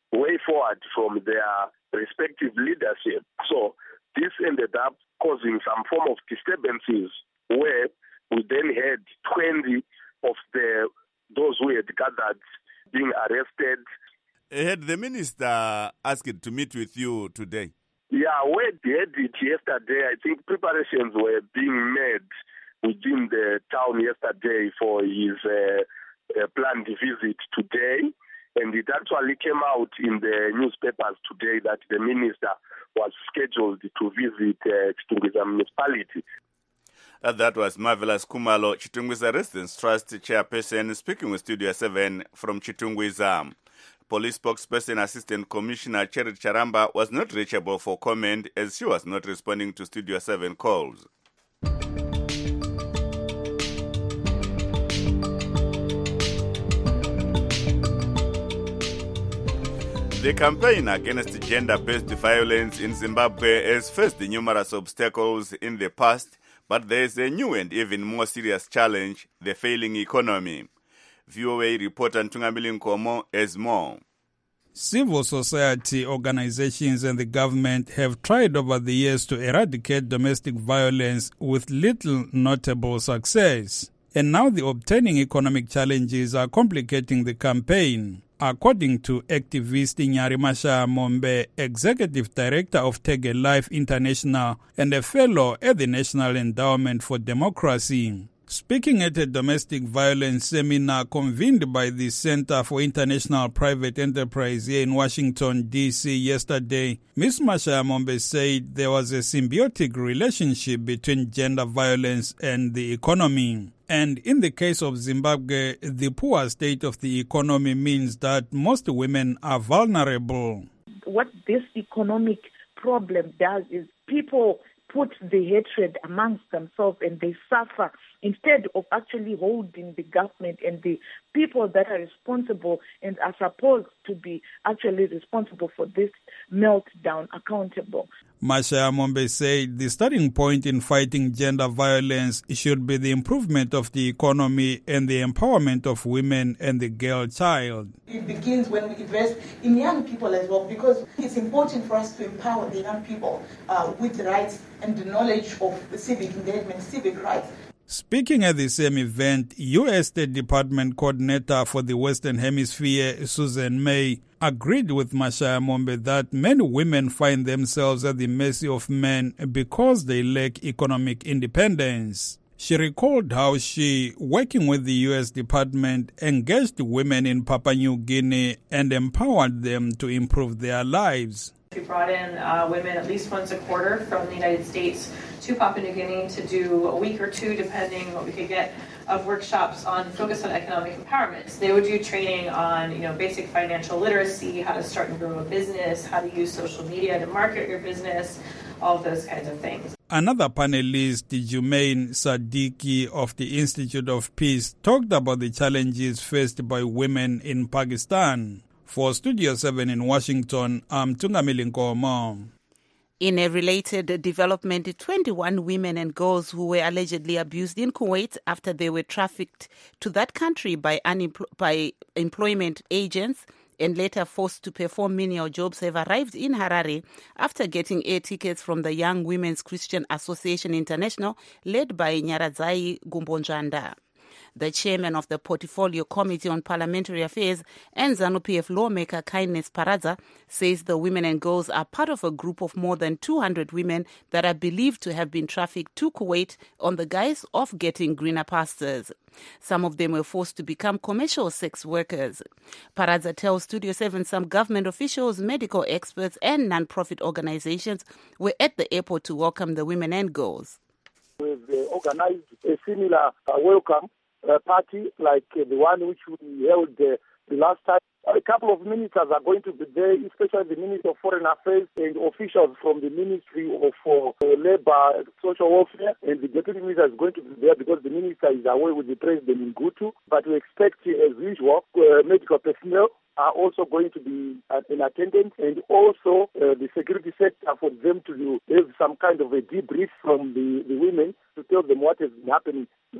way forward from their respective leadership. So this ended up causing some form of disturbances where we then had twenty of the those who had gathered being arrested. Had the minister asked to meet with you today? Yeah, we did it yesterday. I think preparations were being made within the town yesterday for his uh, uh, planned visit today. And it actually came out in the newspapers today that the minister was scheduled to visit uh, Chitungwiza municipality. Uh, that was Marvelous Kumalo, Chitungwiza Residents Trust chairperson, speaking with Studio seven from Chitungwiza. Police spokesperson Assistant Commissioner Cheryl Charamba was not reachable for comment as she was not responding to Studio seven calls. The campaign against gender-based violence in Zimbabwe has faced numerous obstacles in the past, but there is a new and even more serious challenge, the failing economy. V O A reporter Ntungamili Nkomo has more. Civil society organizations and the government have tried over the years to eradicate domestic violence with little notable success. And now the obtaining economic challenges are complicating the campaign. According to activist Nyari Mashaya-Mombe, executive director of Tege Life International and a fellow at the National Endowment for Democracy. Speaking at a domestic violence seminar convened by the Center for International Private Enterprise here in Washington, D C yesterday, Miz Mashaya-Mombe said there was a symbiotic relationship between gender violence and the economy. And in the case of Zimbabwe, the poor state of the economy means that most women are vulnerable. What this economic problem does is people put the hatred amongst themselves and they suffer instead of actually holding the government and the people that are responsible and are supposed to be actually responsible for this meltdown accountable. Mashaya-Mombe said the starting point in fighting gender violence should be the improvement of the economy and the empowerment of women and the girl child. It begins when we invest in young people as well, because it's important for us to empower the young people uh, with the rights and the knowledge of the civic engagement, civic rights. Speaking at the same event, U S State Department Coordinator for the Western Hemisphere, Susan May, agreed with Mashaya-Mombe that many women find themselves at the mercy of men because they lack economic independence. She recalled how she, working with the U S Department, engaged women in Papua New Guinea and empowered them to improve their lives. We brought in uh, women at least once a quarter from the United States to Papua New Guinea to do a week or two, depending what we could get, of workshops on focus on economic empowerment. So they would do training on, you know, basic financial literacy, how to start and grow a business, how to use social media to market your business, all of those kinds of things. Another panelist, Jumaine Sadiki of the Institute of Peace, talked about the challenges faced by women in Pakistan. For Studio seven in Washington, I'm Ntungamili Nkomo. In a related development, twenty-one women and girls who were allegedly abused in Kuwait after they were trafficked to that country by, unempl- by employment agents and later forced to perform menial jobs have arrived in Harare after getting air tickets from the Young Women's Christian Association International, led by Nyaradzai Gumbonjanda. The chairman of the Portfolio Committee on Parliamentary Affairs and ZANU-P F lawmaker Kindness Paraza says the women and girls are part of a group of more than two hundred women that are believed to have been trafficked to Kuwait on the guise of getting greener pastures. Some of them were forced to become commercial sex workers. Paraza tells Studio seven some government officials, medical experts and non-profit organizations were at the airport to welcome the women and girls. We've uh, organized a similar uh, welcome Uh, party like uh, the one which we held uh, the last time. A couple of ministers are going to be there, especially the Minister of Foreign Affairs and officials from the Ministry of uh, Labour, Social Welfare, and the Deputy Minister is going to be there because the Minister is away with the President in Gutu. But we expect, uh, as usual, uh, medical personnel are also going to be uh, in attendance, and also uh, the security sector for them to have some kind of a debrief from the, the women to tell them what has been happening to them.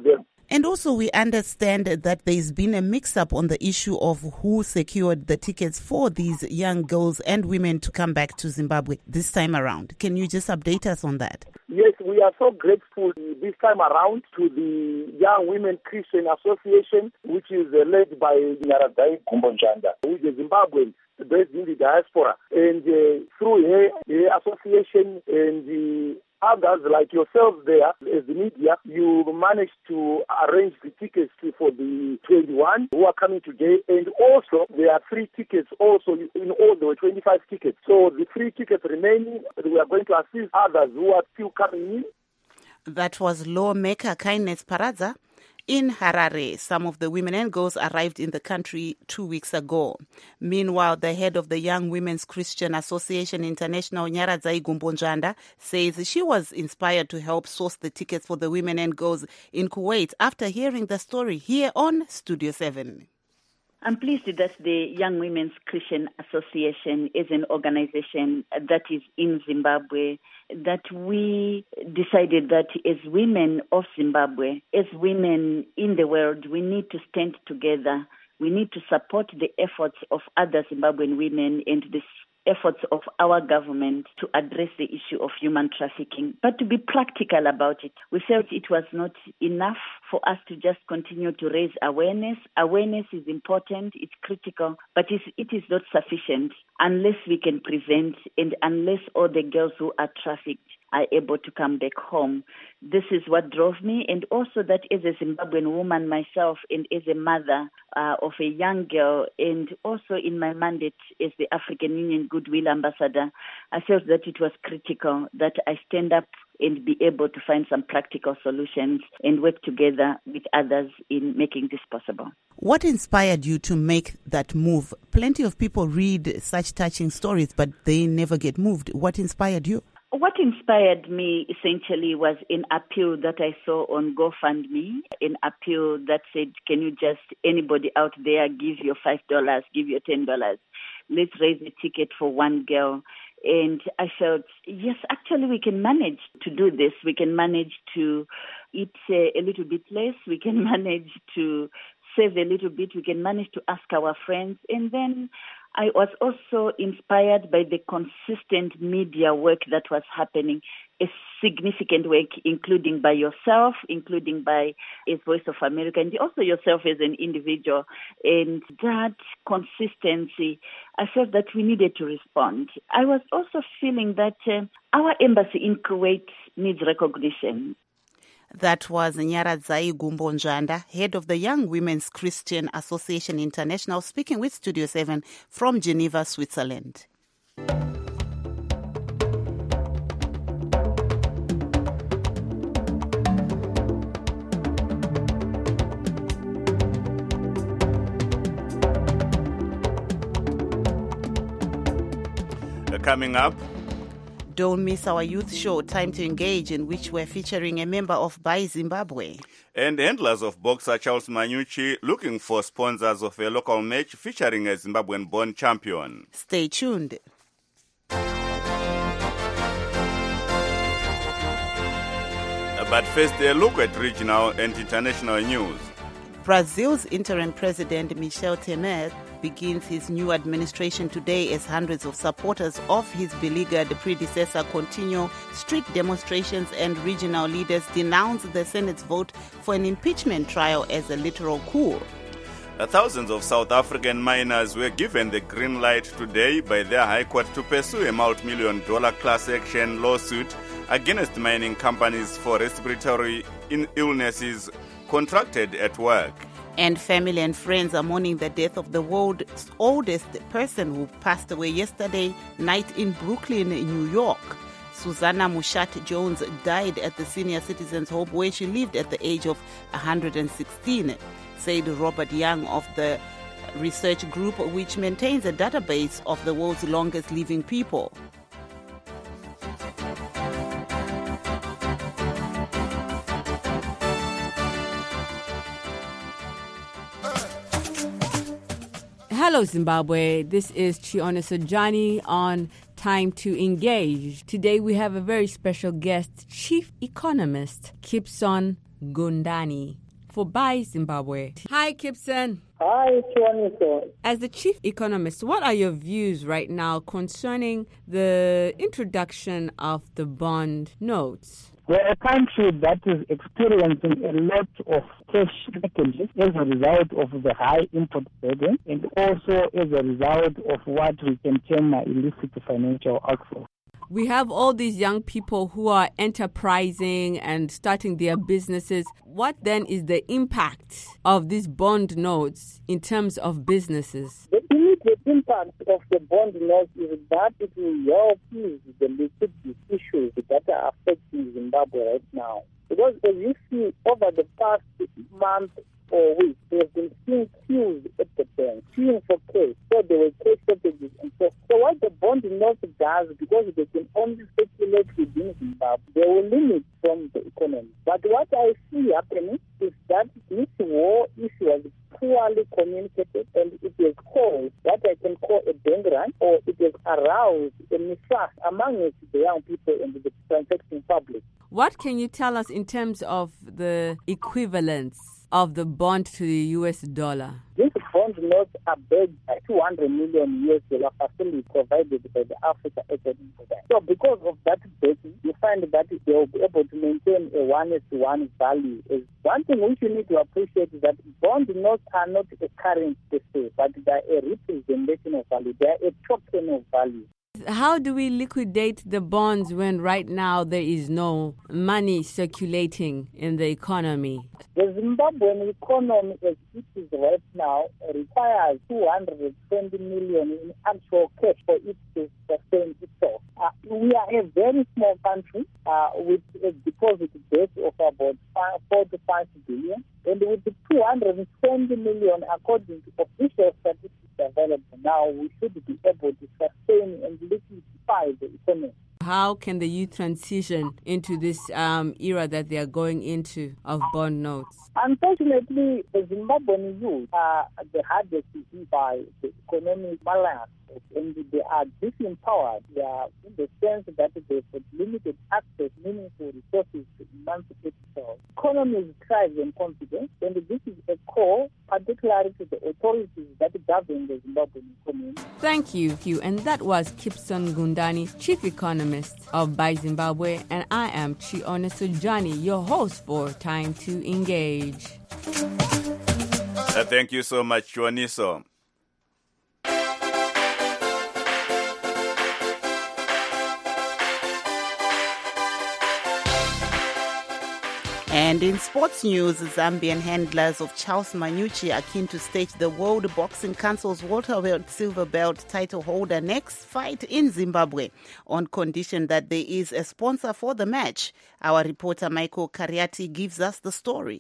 And also we understand that there's been a mix-up on the issue of who secured the tickets for these young girls and women to come back to Zimbabwe this time around. Can you just update us on that? Yes, we are so grateful this time around to the Young Women Christian Association, which is uh, led by Nyaradai Kumbonjanda, who is a Zimbabwean based in the diaspora. And uh, through her, her association and the others like yourselves there as the media, you managed to arrange the tickets for the twenty-one who are coming today. And also, there are free tickets also. In all, there were twenty-five tickets. So the free tickets remaining, we are going to assist others who are still coming in. That was lawmaker Kindness Paradza. In Harare, some of the women and girls arrived in the country two weeks ago. Meanwhile, the head of the Young Women's Christian Association International, Nyaradai Gumbonjanda, says she was inspired to help source the tickets for the women and girls in Kuwait after hearing the story here on Studio seven. I'm pleased that the Young Women's Christian Association is an organization that is in Zimbabwe, that we decided that as women of Zimbabwe, as women in the world, we need to stand together. We need to support the efforts of other Zimbabwean women and the efforts of our government to address the issue of human trafficking, but to be practical about it. We felt it was not enough for us to just continue to raise awareness. Awareness is important, it's critical, but it is not sufficient unless we can prevent and unless all the girls who are trafficked are able to come back home. This is what drove me, and also that as a Zimbabwean woman myself and as a mother uh, of a young girl, and also in my mandate as the African Union Goodwill Ambassador, I felt that it was critical that I stand up and be able to find some practical solutions and work together with others in making this possible. What inspired you to make that move? Plenty of people read such touching stories, but they never get moved. What inspired you? What inspired me essentially was an appeal that I saw on GoFundMe, an appeal that said, can you just, anybody out there, give your five dollars, give your ten dollars. Let's raise a ticket for one girl. And I felt, yes, actually we can manage to do this. We can manage to eat a, a little bit less. We can manage to save a little bit. We can manage to ask our friends. And then I was also inspired by the consistent media work that was happening, a significant work, including by yourself, including by a Voice of America, and also yourself as an individual. And that consistency, I felt that we needed to respond. I was also feeling that uh, our embassy in Kuwait needs recognition. That was Nyaradai Gumbonjanda, head of the Young Women's Christian Association International, speaking with Studio seven from Geneva, Switzerland. Coming up, don't miss our youth show, Time to Engage, in which we're featuring a member of Buy Zimbabwe. And handlers of boxer Charles Manyuchi looking for sponsors of a local match featuring a Zimbabwean-born champion. Stay tuned. But first, a look at regional and international news. Brazil's interim president, Michel Temer, begins his new administration today as hundreds of supporters of his beleaguered predecessor continue street demonstrations and regional leaders denounce the Senate's vote for an impeachment trial as a literal coup. Thousands of South African miners were given the green light today by their High Court to pursue a multi-million dollar class action lawsuit against mining companies for respiratory illnesses contracted at work. And family and friends are mourning the death of the world's oldest person who passed away yesterday night in Brooklyn, New York. Susanna Mushat Jones died at the Senior Citizens Home where she lived at the age of one hundred sixteen, said Robert Young of the research group which maintains a database of the world's longest living people. Hello, Zimbabwe. This is Chiona Sojani on Time to Engage. Today we have a very special guest, Chief Economist Kipson Gundani. for Buy Zimbabwe. Hi, Kipson. Hi, Chuaniso. As the chief economist, what are your views right now concerning the introduction of the bond notes? We're a country that is experiencing a lot of cash shortages as a result of the high import burden and also as a result of what we can term illicit financial outflow. We have all these young people who are enterprising and starting their businesses. What then is the impact of these bond notes in terms of businesses? The immediate impact of the bond notes is that it will help ease the liquidity issues that are affecting Zimbabwe right now. Because as you see, over the past month or week, we have been seeing queues at the bank, queuing for cash. So there were cash shortages and so. So what the bond note does, because they can only circulate within Zimbabwe, they will limit from the economy. But what I see happening is that this war issue was poorly communicated, and it has caused what I can call a bang run, or it has aroused a mistrust among the young people and the transacting public. What can you tell us in terms of the equivalence of the bond to the U S dollar? These bond notes are backed by two hundred million U S dollar facility provided by the Africa Exporting Bank. So because of that backing, you find that they will be able to maintain a one is to one value. One thing which you need to appreciate is that bond notes are not a currency per se, but they are a representation of value. They are a token of value. How do we liquidate the bonds when right now there is no money circulating in the economy? The Zimbabwean economy as it is right now requires two hundred twenty million in actual cash for it to sustain itself. Uh, we are a very small country uh, with a deposit base of about five, four to five billion, and with the two hundred twenty million according to official statistics available now, we should be able to sustain and liquidify the economy. How can the youth transition into this um, era that they are going into of bond notes? Unfortunately, the Zimbabwean youth are the hardest to hit by the economic balance, and they are disempowered. They are in the sense that they have limited access, meaningful resources to emancipate themselves. Economies thrive in confidence, and this is a core, particularly to the authorities that govern the Zimbabwean economy. Thank you, Hugh. And that was Kipson Gundani, Chief Economist of Buy Zimbabwe, and I am Chione Sujani, your host for Time to Engage. Uh, thank you so much, Chioniso. And in sports news, Zambian handlers of Charles Manucci are keen to stage the World Boxing Council's welterweight silver belt title holder next fight in Zimbabwe on condition that there is a sponsor for the match. Our reporter Michael Kariati gives us the story.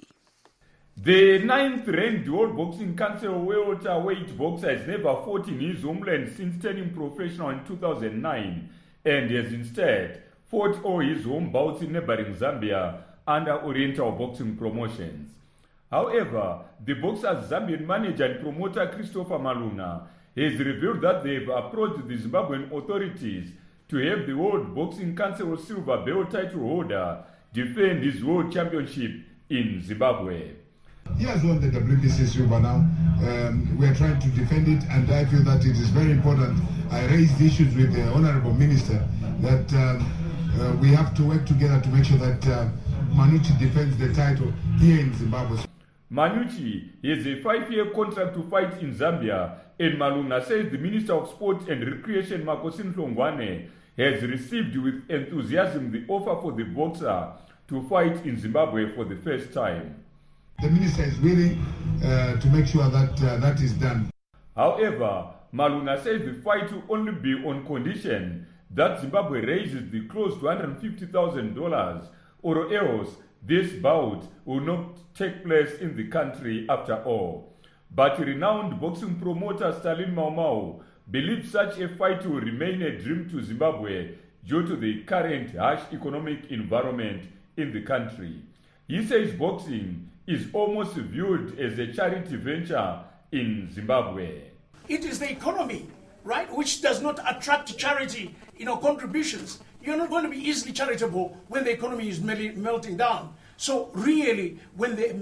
The ninth-ranked World Boxing Council welterweight boxer has never fought in his homeland since turning professional in two thousand nine and has instead fought all his home bouts in neighboring Zambia under Oriental Boxing Promotions. However, the boxer's Zambian manager and promoter Christopher Maluna has revealed that they have approached the Zimbabwean authorities to have the World Boxing Council silver belt title holder defend his world championship in Zimbabwe. He has won the W B C silver now. Um, we are trying to defend it, and I feel that it is very important. I raised issues with the Honorable Minister that um, uh, we have to work together to make sure that uh, Manucci defends the title here in Zimbabwe. Manucci has a five-year contract to fight in Zambia, and Maluna says the Minister of Sport and Recreation, Makosin Hlongwane, has received with enthusiasm the offer for the boxer to fight in Zimbabwe for the first time. The Minister is willing uh, to make sure that uh, that is done. However, Maluna says the fight will only be on condition that Zimbabwe raises the close to one hundred fifty thousand dollars, or else this bout will not take place in the country after all. But renowned boxing promoter Stalin Maumau believes such a fight will remain a dream to Zimbabwe due to the current harsh economic environment in the country. He says boxing is almost viewed as a charity venture in Zimbabwe. It is the economy, right, which does not attract charity, you know, contributions. You're not going to be easily charitable when the economy is melting down. So really, when the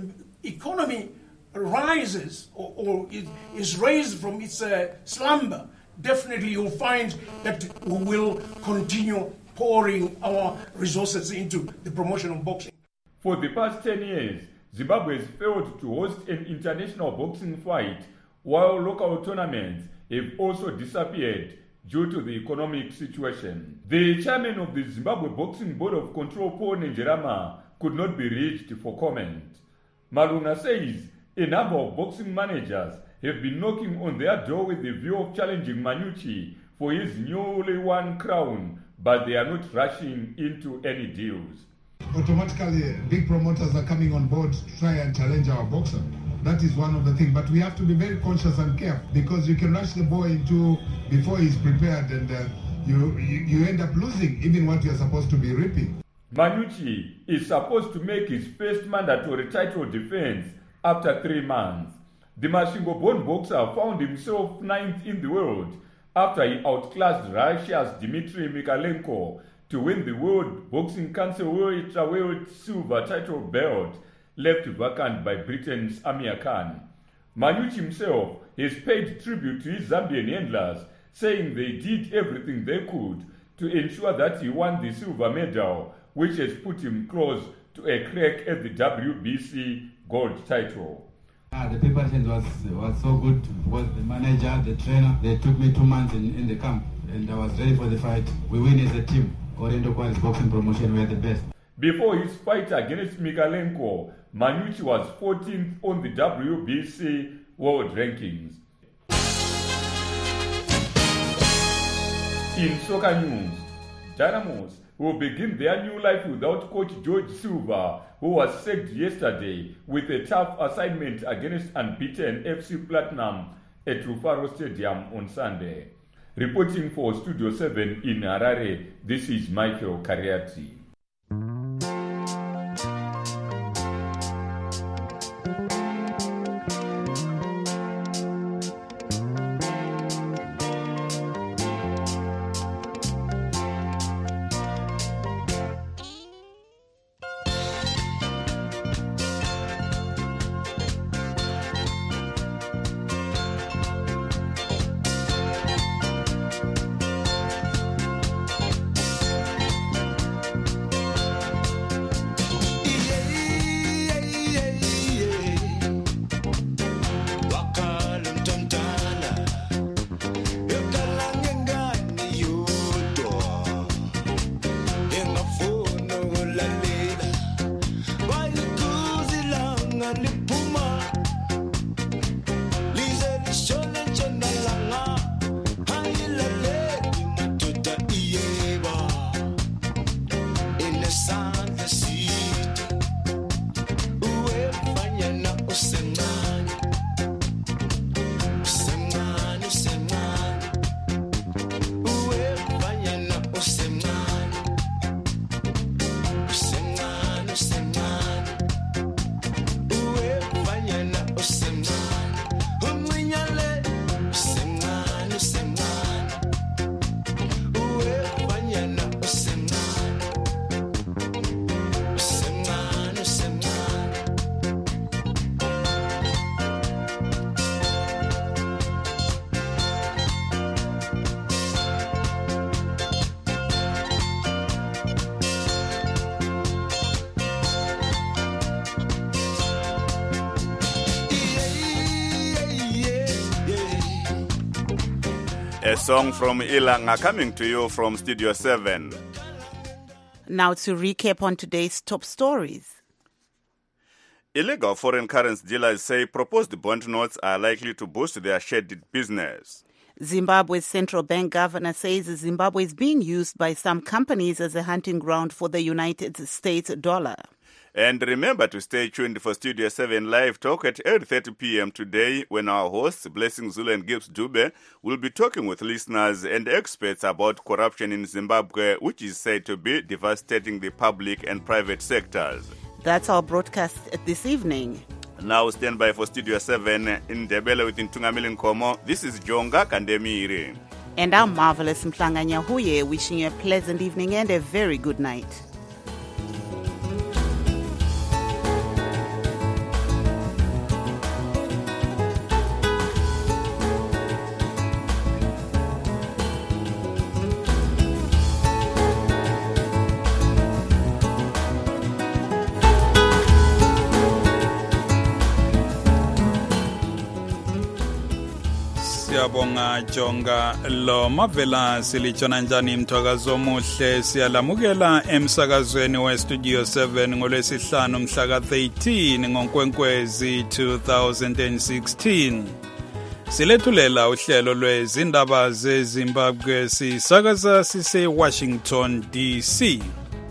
economy rises or, or is, is raised from its uh, slumber, definitely you'll find that we will continue pouring our resources into the promotion of boxing. For the past ten years, Zimbabwe has failed to host an international boxing fight, while local tournaments have also disappeared due to the economic situation. The chairman of the Zimbabwe Boxing Board of Control, Paul Nenjerama, could not be reached for comment. Malunga says a number of boxing managers have been knocking on their door with the view of challenging Manucci for his newly won crown, but they are not rushing into any deals. Automatically, big promoters are coming on board to try and challenge our boxer. That is one of the things. But we have to be very conscious and careful, because you can rush the boy into before he's prepared, and uh, you, you you end up losing even what you're supposed to be reaping. Manucci is supposed to make his first mandatory title defense after three months. The Masvingo-born boxer found himself ninth in the world after he outclassed Russia's Dmitry Mikalenko to win the World Boxing Council welterweight silver title belt, left vacant by Britain's Amir Khan. Manucci himself has paid tribute to his Zambian handlers, saying they did everything they could to ensure that he won the silver medal, which has put him close to a crack at the W B C gold title. Ah, the preparation was was so good because the manager, the trainer, they took me two months in, in the camp, and I was ready for the fight. We win as a team. Oriental Quality Boxing Promotion, we are the best. Before his fight against Mikalenko, Manucci was fourteenth on the W B C world rankings. In soccer news, Dynamos will begin their new life without coach George Silva, who was sacked yesterday with a tough assignment against unbeaten F C Platinum at Rufaro Stadium on Sunday. Reporting for Studio seven in Harare, this is Michael Kariati. A song from Ilanga coming to you from Studio seven. Now to recap on today's top stories. Illegal foreign currency dealers say proposed bond notes are likely to boost their shaded business. Zimbabwe's central bank governor says Zimbabwe is being used by some companies as a hunting ground for the United States dollar. And remember to stay tuned for Studio seven Live Talk at eight thirty p.m. today, when our hosts, Blessing Zulu and Gibbs Dube, will be talking with listeners and experts about corruption in Zimbabwe, which is said to be devastating the public and private sectors. That's our broadcast this evening. Now stand by for Studio seven in Ndebele with Ntungamili Nkomo. This is Jonga Kandemiri. And I'm Marvelous Mhlanga Nyahuye, wishing you a pleasant evening and a very good night. siyabonga Jonga lo mavela silitshona njani mthwakazo omuhle siyalamukela emsakazweni we Studio seven ngolwesihlanu mhla ka thirteen ngoNkwenkwezi two thousand sixteen. Silethulela uhlelo lwezindaba zeZimbabwe sisakaza sise Washington D C.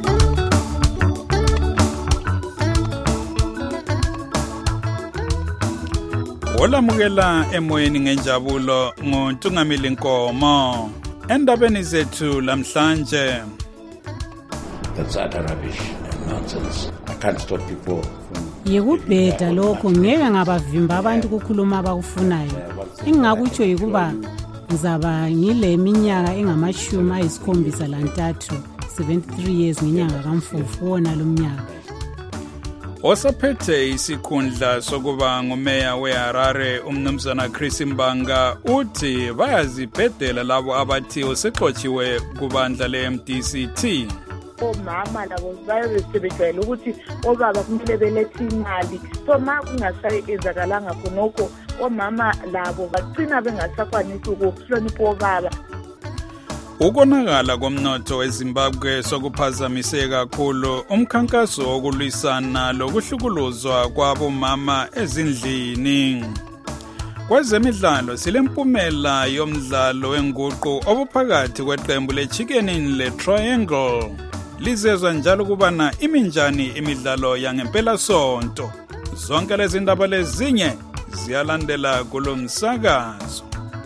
Olamukela emoyeni ngenjabulo ngoNtungamili Nkomo. Endabeni zethu lamhlanje. That's utter rubbish and nonsense. I can't stop people from Yikubheda lokho ngeke ngabavimba abantu ukukhuluma abakufunayo. Engingakutsho yikuba ngizaba ngile minyaka engamashumi ayisikhombisa lantathu seventy-three years ngenyanga kaMfumfu wona lo mnyaka. Osaphethe isikhundla sokuba ngumeya weHarare umnumzana Chris Mbanga uthi bayazibhedela labo abathi usexotshiwe kubandla le-M D C T. Omama labo bayabesebejwayele ukuthi obaba kumele belethe imali, so ma kungasayenzakalanga khonokho omama labo bagcina bengasakwanisi ukuhlonipha obaba. Ukonakala komnotho weZimbabwe sokuphazamiseka kakhulu umkhankaso wokulwisana lokuhlukuluzwa kwabomama ezindlini. Kwezemidlalo silempumela yomdlalo wenguqu obuphakathi kweqembu leChicken leTriangle. Lizezwa njalo kubana iminjani imidlalo yangempela sonto. Zonke lezi ndaba lezinye ziyalandela kulo msakazo.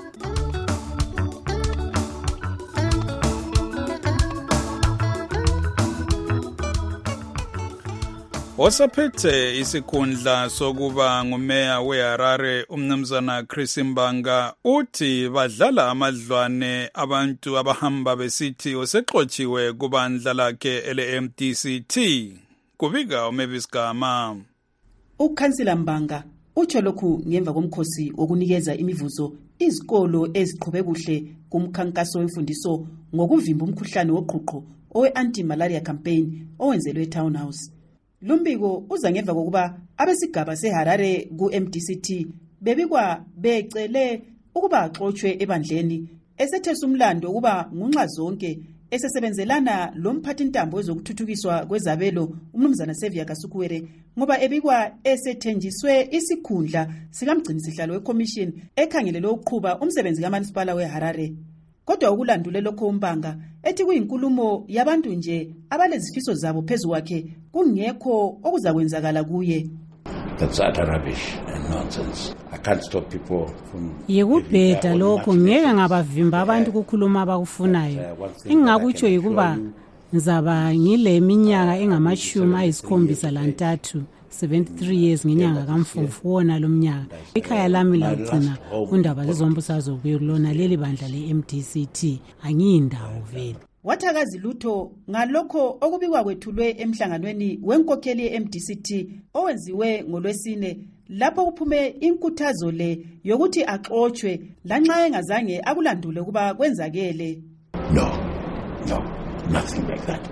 Osaphethe isikhundla sokuba ngumeya weHarare umnumzana Chris Mbanga uthi badlala amadlwane abantu abahamba besithi usexotshiwe kubandla lakhe ele-M D C T. Kubika uMavis Gama. Ukhansila Mbanga utsho lokhu ngemva komkhosi wokunikeza imivuzo izikolo eziqhube kuhle kumkhankaso wemfundiso ngokuvimba umkhuhlane woqhuqho owe-anti-malaria campaign owenzelwe eTown House. Lumbiko uza ngemva kokuba abesigaba seHarare ku-M D C T bebikwa becele ukuba axotshiwe ebandleni esethesa umlando ukuba ngunxa zonke esesebenzelana lo mphathintambo wezokuthuthukiswa kwezabelo umnumzana Sevia Kasukuwere ngoba ebikwa esethenjiswe isikhundla sikamgcinisihlalo weCommission ekhangelelwe ukuqhuba umsebenzi kaManisipala weHarare. Kodwa ukulandule lokho uMbanga ethi kuyinkulumo yabantu nje abalezifiso zabo phezu kwakhe kungekho okuzakwenzakala kuye. That's utter rubbish and nonsense. I can't stop people from Yikubheda lokho ngeke ngabavimba abantu ukukhuluma abakufunayo. Engingakutsho yikuba ngizaba ngile minyaka engamashumi ayisikhombisa lantathu seventy-three years ngenyanga kaMfumfu wona lo mnyaka. Ikhaya lami lagcina undaba zezombusazwe kulona leli bandla le-M D C T angiyindawo vele. Wathakazi lutho ngalokho okubikwa kwethulwe emhlanganweni wenkokheli ye-M D C T owenziwe ngolwesine lapho kuphume inkuthazo le yokuthi axotshiwe lanxa engazange akulandule kuba kwenzakele. No, no, nothing like that.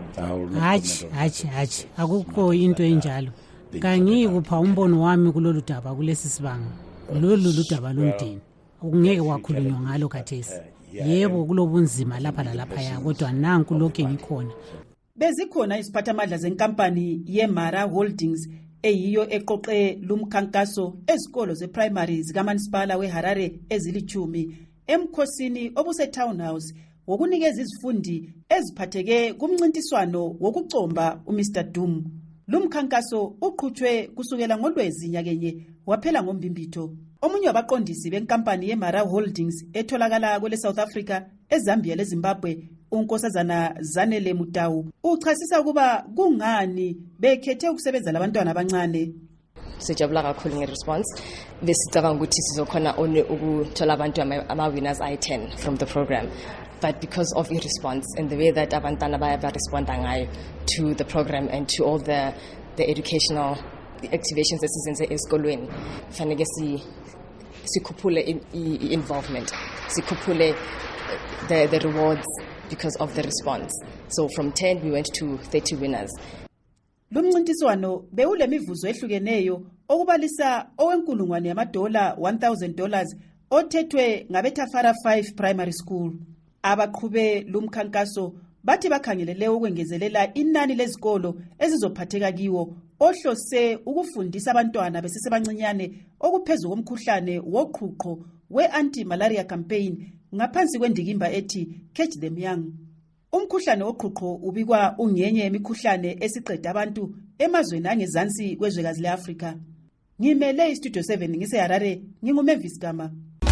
Hachi, hachi, hachi, akukho into enjalo. Kangikupha umbono wami kulolu daba kulesi sibanga. Lolu ludaba lomdeni. Ukungeke kwakhulunywa ngalo khathesi. Yebo kulobunzima lapha lalapha ya kodwa nanku lokho ngikhona. Bezikhona isiphathamandla zenkampani yeMara Holdings eyiyo eqoqe lumkhankaso ezikolo zeprimary zikaManisipala weHarare ezilichumi emkhosini obuse Town House wokunikeza izifundi eziphatheke kumncintiswano wokucomba uMr Doom. Lumkhankaso uqhutshwe kusukela ngolwezi nyakenye waphela ngombimbitho. Omunye wabaqondisi benkampani yeMara Holdings etholakala kwele South Africa, eZambia leZimbabwe, unkosazana Zanele Mutawu, uchasisa ukuba kungani bekhethe ukusebenza labantwana abancane. Sijabula kakhulu ngeresponse. Besicabanga ukuthi sizokhona ukuthola abantu ama-winners ayi ten from the program. But because of your response and the way that abantwana baya respond ngayo to the program and to all the the educational activations esizenze esikolweni, fanele si sikhuphule involvement, sikhuphule the the rewards because of the response. So from ten we went to thirty winners. Lumncintiswano bewule mivuzo ehlukeneyo okubalisa owenkulungwane yamadola one thousand dollars othethwe ngabetafara five Primary School. Abaqhube lumkhankaso bathi bakhangelele ukwengezelela inani lezikolo ezizophatheka kiwo ohlose ukufundisa abantwana besesebancinyane okuphezulu komkhuhlane woqhuqho we-anti-malaria campaign ngaphansi kwendikimba ethi Catch Them Young. Umkhuhlane woqhuqho ubikwa ungenye yemikhuhlane esiqeda abantu emazweni angezansi kwezwekazi le-Afrika. Ngimele iStudio seven ngise Harare, nginguMavis Gama.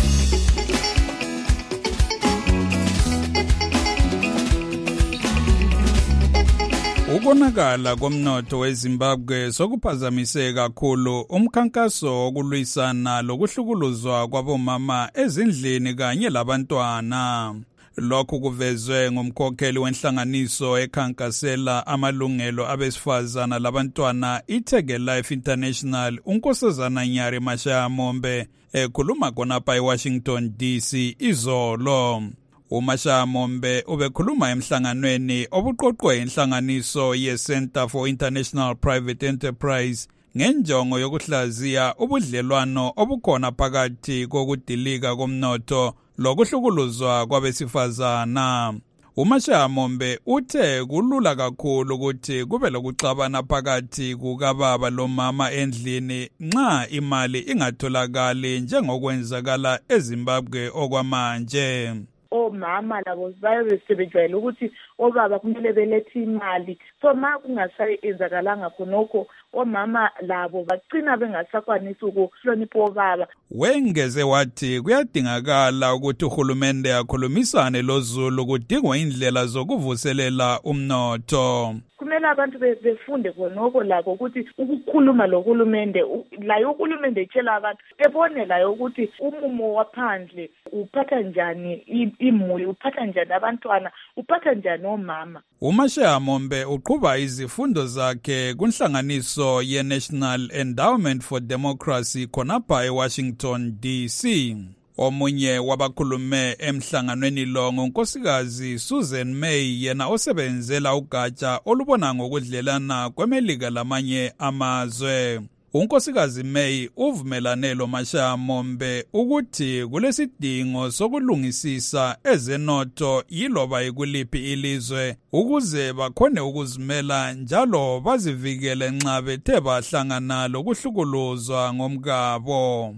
Ukonakala komnotho weZimbabwe sokuphazamiseka kakhulu umkhankaso wokulwisana lokuhlukuluzwa kwabomama ezindlini kanye labantwana. Lokhu kuvezwe ngumkhokheli wenhlanganiso ekhankasela amalungelo abesifazana labantwana iTege Life International uNkosazana Nyari Mashaya Mombe ekhuluma khonapha eWashington D C izolo. uMashaya Mombe ubekhuluma emhlanganweni obuqoqwe inhlanganiso ye-Center for International Private Enterprise ngenjongo yokuhlaziya ubudlelwano obukhona phakathi kokudilika komnotho lokuhlukuluzwa kwabesifazana. uMashaya Mombe uthe kulula kakhulu ukuthi kube lokuxabana phakathi kukababa lomama endlini nxa imali ingatholakali njengokwenzakala eZimbabwe okwamanje. Omama labo bayabe sebejwayele ukuthi obaba kumele belethe imali, so ma kungasayenzakalanga khonokho omama labo bagcina bengasakwanisi ukuhlonipha obaba. Wengeze wathi kuyadingakala ukuthi uhulumende akhulumisane loZulu kudingwa indlela zokuvuselela umnotho. Kumele abantu befunde khonokho labo ukuthi ukukhuluma lohulumende la uhulumende etshela abantu bebone la ukuthi umumo waphandle uphatha njani imuli, uphatha njani abantwana, uphatha njani omama. uMashaya Mombe uqhuba izifundo zakhe kunhlanganiso ye-National Endowment for Democracy khonapha eWashington D C. Omunye wabakhulume emhlanganweni lo ngunkosikazi Susan May, yena osebenzela ugatsha olubona ngokudlelana kweMelika lamanye amazwe. unkosikazi May uvumelane loMashaya Mombe ukuthi kulesidingo sokulungisisa ezenotho yiloba ikuliphi ilizwe ukuze bakhone ukuzimela njalo bazivikele nxa bethe bahlangana lokuhlukuluzwa ngomkabo.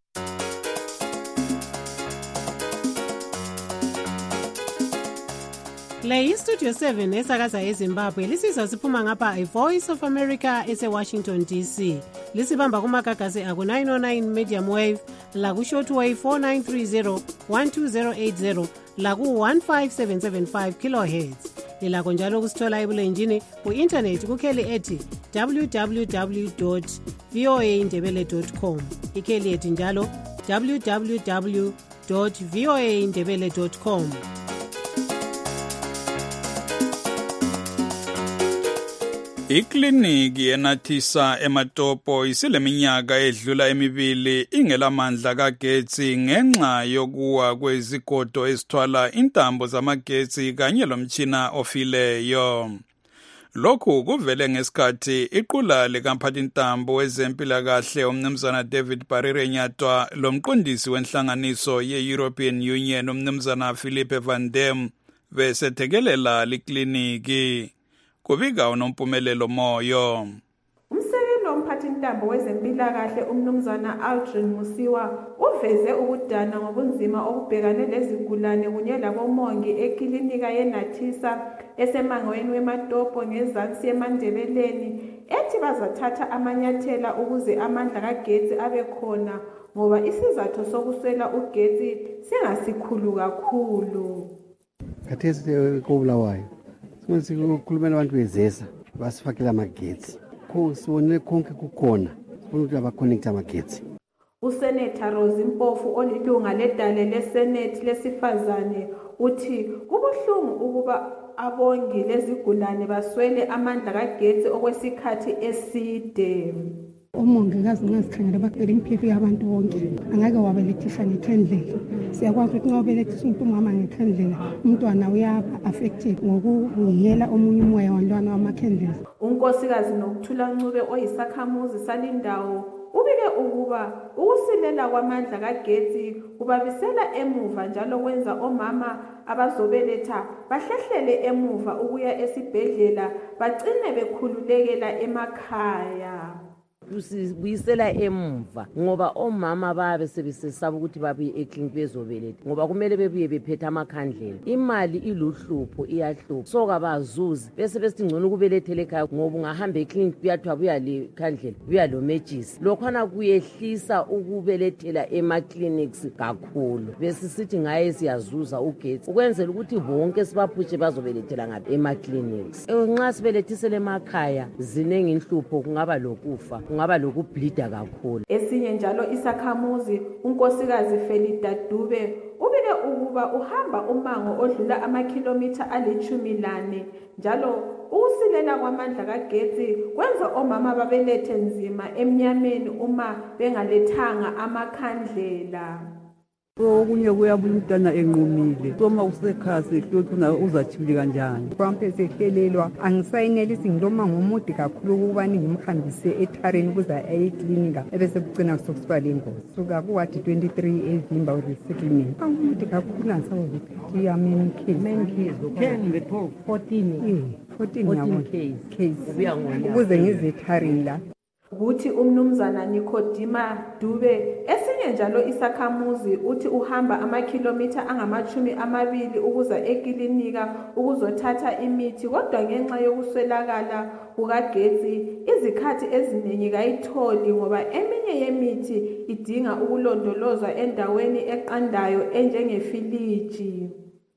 Le iStudio seven esakaza eZimbabwe lisizwa siphuma ngapha iVoice of America ese-Washington D C. Lisibamba kumagagasi aku nine oh nine medium wave, laku shortwave four nine three zero one two zero eight zero, laku one five seven seven five kilohertz. Lilakho njalo kusithola ebulenjini ku-internet kukheli ethi w w w dot v o a ndebele dot com. Ikheli ethi njalo w w w dot v o a ndebele dot com. Ikliniki enathisa eMatopo isileminyaka edlula emibili ingelamandla kagetsi ngenxa yokuwa kwezigodo ezithwala intambo zamagetsi kanye lomtshina ofileyo. Lokhu kuvele ngesikhathi iqula likamphathintambo wezempilakahle umnumzana David Barire Nyatwa lomqondisi wenhlanganiso ye-European Union umnumzana Philippe Van Dam besethekelela likliniki. Kubika unompumelelo moyo. Umsekeli womphathintambo wezempilakahle umnumzana Aldrin Musiwa uveze ukudana ngobunzima obubhekane lezigulane kunye labomongi eklinika yenathisa esemangweni weMatopo ngezansi eMandebeleni ethi bazathatha amanyathela ukuze amandla kagetsi abe khona ngoba isizathu sokuswela ugetsi singasikhulu kakhulu. Khathesi kobulawayo sikhulumela abantu bezesa basifakela amagetsi sibonile konke kukhona sibona ukuthi abakhonekta amagetsi. Useneta Rose Mpofu olilunga ledale leSenate lesifazane uthi kubuhlungu ukuba abongi lezigulane baswele amandla kagetsi okwesikhathi eside. Omongikazi ngazikhangela baqeda impilo yabantu bonke angeke wabelethisa ngekhendlela. Siyakwazi ukuthi ngobelethisa umuntu umama ngekhendlela umntwana uyaba affected ngokungiyela omunye umoya wantwana wamakhendlela. Unkosikazi Nokuthula Ncube oyisakhamuzi salindawo ubike ukuba ukusilela kwamandla kagetsi kubabisela emuva njalo kwenza omama abazobeletha bahlehlele emuva ukuya esibhedlela bagcine bekhululekela emakhaya. Kusibuyisela emva ngoba omama babe sebesesaba ukuthi babuye eklinik bezobeletha ngoba kumele bebuye bephethe amakhandlela. Imali iluhlupho iyahlupha so kabazuzi bese besithi ngcono ukubelethele ekhaya ngoba ungahamba eklinik kuyathiwa buya le khandlela buya lo matches. Lokhana kuyehlisa ukubelethela ema-clinics kakhulu. Bese sithi ngaye siyazuza ugetsi ukwenzela ukuthi bonke sibaphushe bazobelethela ngapha ema-clinics. Nxa sibelethisele emakhaya zinengi inhlupho kungaba lokufa ngaba lokubleeda kakhulu. Esinye njalo isakhamuzi unkosikazi Felida Dube ubike ukuba uhamba umango odlula amakhilomitha alichumi lane njalo ukusilela kwamandla kagetsi kwenza omama babelethe nzima emnyameni uma bengalethanga amakhandlela. Okunye kuyabuya umntana enqumile soma usekhaya sehlothu uzathuli kanjani kwampe sehlelelwa angisayinelisi ngiloma ngomude kakhulu ukuba ngimhambise ethareni ukuza eklinika ebese kucina sokusiba lengozi suka kuwadi twenty-three evimba resettlement angumude kakhulu angisawuziphethe yameni case main case ten le twelve fourteen fourteen yabo case ukuze ngize ethareni la ukuthi umnumzana Nikodima Dube esinye njalo isakhamuzi uthi uhamba amakhilomitha angamachumi amabili ukuza eklinika ukuzothatha imithi kodwa ngenxa yokuswelakala kukagetsi izikhathi eziningi kayitholi ngoba eminye yemithi idinga ukulondolozwa endaweni eqandayo enjengefiliji.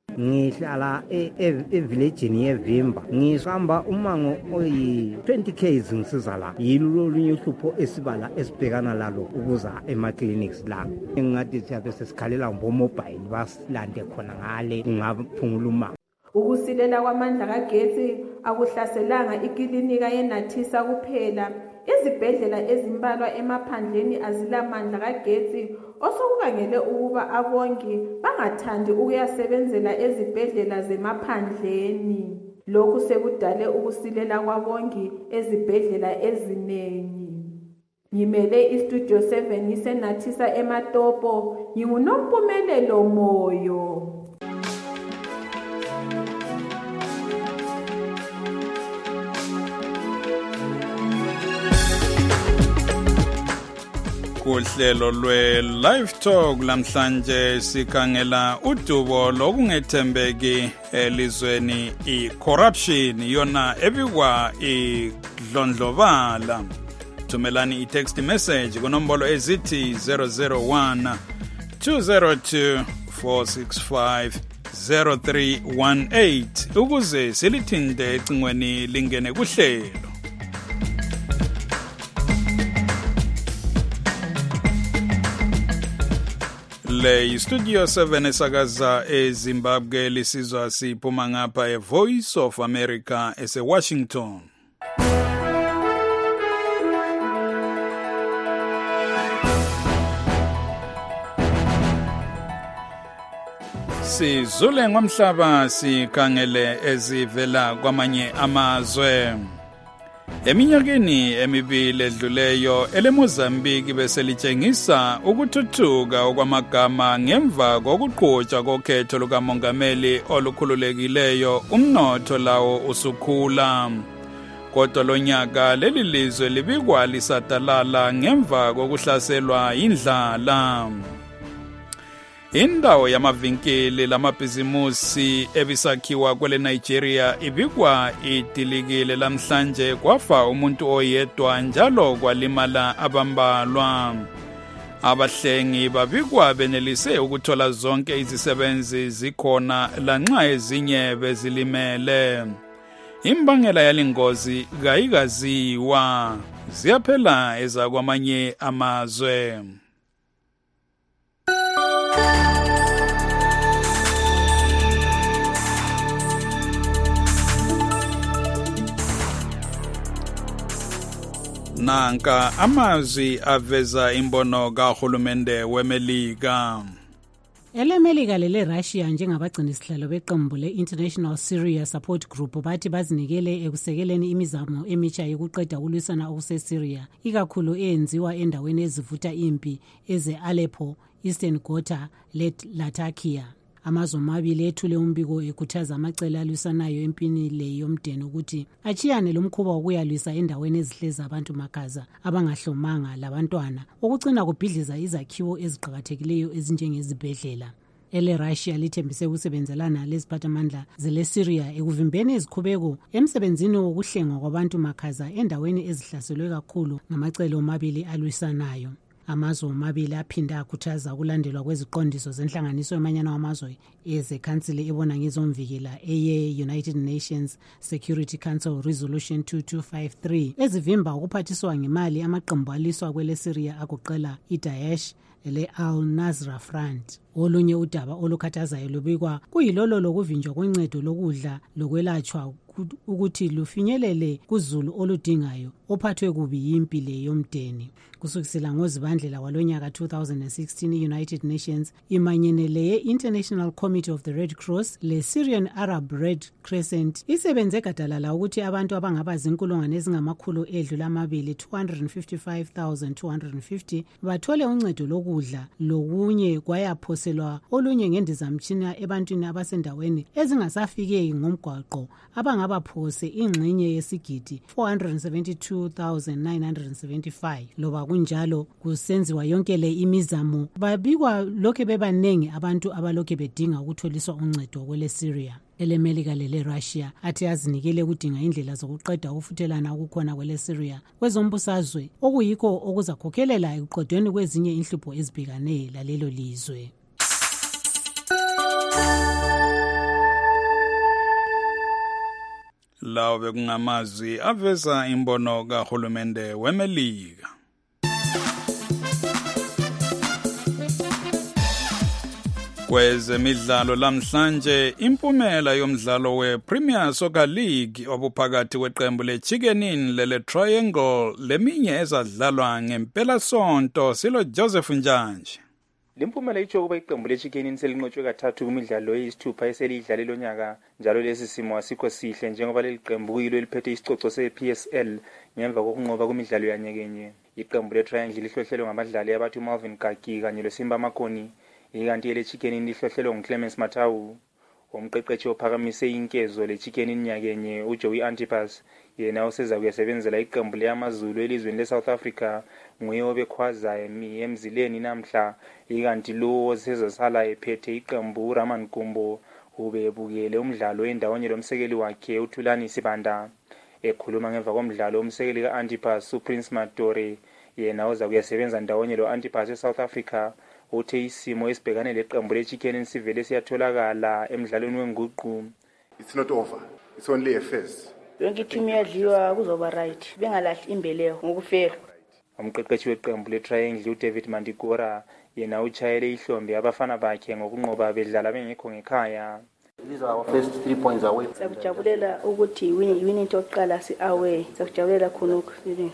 Ngihlala evillageni yevimba ngihamba umango oyi twenty k's ngisiza la yilo olunye uhlupho esibala esibhekana lalo ukuza ema-clinics la engathi siyabe sesikhalela ngomobile basilande khona ngale kungaphungula umango. Ukusilela kwamandla kagetsi akuhlaselanga iklinika yeNathisa kuphela. Izibhedlela ezimbalwa emaphandleni azilamandla kagetsi osokubangele ukuba abongi bangathandi ukuyasebenzela ezibhedlela zemaphandleni. Lokhu sekudale ukusilela kwabongi ezibhedlela ezinengi. Ngimele istudio seven ngiseNathisa eMatopo nginguNompumelelo Moyo. Kuhlelo lwe Live Talk lamhlanje sikhangela udubo lokungethembeki elizweni i-corruption yona ebikwa idlondlobala. Thumelani i-text message kunombolo ezithi zero zero one two zero two four six five zero three one eight ukuze silithinte ecingweni lingene kuhlelo. Le Studio seven esakaza eZimbabwe lisizwa siphuma ngapha eVoice of America eseWashington. Sizule ngomhlaba sikhangele ezivela kwamanye amazwe. Eminyakeni emibili edluleyo eleMozambique beselitshengisa ukuthuthuka okwamagama ngemva kokuqhutshwa kokhetho lukamongameli olukhululekileyo umnotho lawo usukhula. Kodwa lonyaka leli lizwe libikwa lisadalala ngemva kokuhlaselwa indlala. Indawo yamavinkili lamabhizimusi ebisakhiwa kwele Nigeria ibikwa idilikile lamhlanje kwafa umuntu oyedwa njalo kwalimala abambalwa. Abahlengi babikwa benelise ukuthola zonke izisebenzi zikhona lanxa ezinye bezilimele. Imbangela yalingozi kayikaziwa. Ziyaphela ezakwamanye amazwe. Nanka amazwi aveza imbono kahulumende weMelika. elemelika lele Russia njengabagcini sihlalo beqembu le-International Syria Support Group bathi bazinikele ekusekeleni imizamo emitsha yokuqeda ukulwisana okuseSyria ikakhulu eyenziwa endaweni ezivutha impi eze-Aleppo, Eastern Ghouta le-Latakia. Amazwe amabili ethule umbiko ekhuthaza amacele alwisanayo empini le yomdeni ukuthi achiyane lomkhuba wokuyalwisa endaweni ezihleza abantu makhaza abangahlomanga labantwana okugcina kubhidliza izakhiwo eziqhakathekileyo ezinjengezibhedlela. Ele Russia lithembise ukusebenzelana leziphathamandla zele-Syria ekuvimbeni izikhubeko emsebenzini wokuhlengwa kwabantu makhaza endaweni ezihlaselwe kakhulu ngamacele omabili alwisanayo. Amazwe omabili aphinda akhuthaza ukulandelwa kweziqondiso zenhlanganiso yamanyana wamazwe ezekhansili ebona ngezomvikela eye-United Nations Security Council Resolution two two five three ezivimba ukuphathiswa ngemali amaqembu aliswa kwele-Syria akuqela iDaesh le-Al-Nusra Front. Olunye udaba olukhathazayo lubikwa kuyilolo lokuvinjwa kwencedo lokudla lokwelatshwa ukuthi lufinyelele kuzulu oludingayo ophathwe kubi yimpilo yomdeni. Kusukisela ngozibandlela walonyaka two thousand sixteen i-United Nations imanyene ye-International Committee of the Red Cross le-Syrian Arab Red Crescent isebenze gadalala ukuthi abantu abangaba zinkulungwane ezingamakhulu edlula amabili two hundred fifty-five thousand two hundred fifty bathole uncedo lokudla lokunye kwayaphoselwa olunye ngendizamtshina ebantwini abasendaweni ezingasafikeki ngomgwaqo abangabaphose ingxenye yesigidi four hundred seventy-two thousand nine hundred seventy-five. Loba kunjalo kusenziwa yonke le imizamo babikwa lokhe bebanengi abantu abalokhe bedinga ukutholiswa uncedo kwele-Syria. Elemelika lele Russia athi azinikele ukudinga indlela zokuqeda ukufuthelana okukhona kwele-Syria kwezombusazwe okuyikho okuzakhokhelela ekuqedweni kwezinye inhlupho ezibhekane lalelo lizwe. Lawo bekungamazwi aveza imbono kahulumende weMelika. Kwezemidlalo lamhlanje impumela yomdlalo we-Premier Soccer League obuphakathi kweqembu le-Chicken Inn lele-Triangle leminye ezadlalwa ngempela sonto silo Joseph Njanje. Limpumela itsho kuba iqembu le-Chicken Inn selinqotshwe kathathu kumidlalo eyisithupha eselidlale lonyaka njalo lesi simo asikho sihle njengoba leli qembu kuyilo eliphethe isicoco se-P S L ngemva kokunqoba kumidlalo yanyekenye. Iqembu le-Triangle lihlohlelwe ngabadlali abathi uMalvin Kaki kanye loSimba Makoni, ikanti le-Chicken Inn lihlohlelwe nguClemens Mathawu. Umqeqeshi ophakamise inkezo le-Chicken Inn nyakenye uJoey Antipas yena oseza kuyasebenzela iqembu leyamazulu elizweni le-South Africa nguye obekhwaza emzileni namhla, ikanti lo osezasala ephethe iqembu uRaman Kumbo ubebukele umdlalo endawonye lomsekeli wakhe uThulani Sibanda. Ekhuluma ngemva komdlalo umsekeli ka-Antipas uPrince Matore yena oza kuyasebenza ndawonye lo-Antipas e-South Africa uthe isimo esibhekane leqembu le-Chicken Inn sivele siyatholakala emdlalweni wenguqu. It's not over, it's only a phase. Yonke team yadliwa kuzoba right, bengalahli imbeleko ngokufela. Umqeqeshi weqembu le-Triangle uDavid Mandigora yena uchayele ihlombe abafana bakhe ngokunqoba bedlala bengekho ngekhaya. These are our first three points away. Sakujabulela ukuthi winning into yokuqala si away. Sakujabulela khonokho.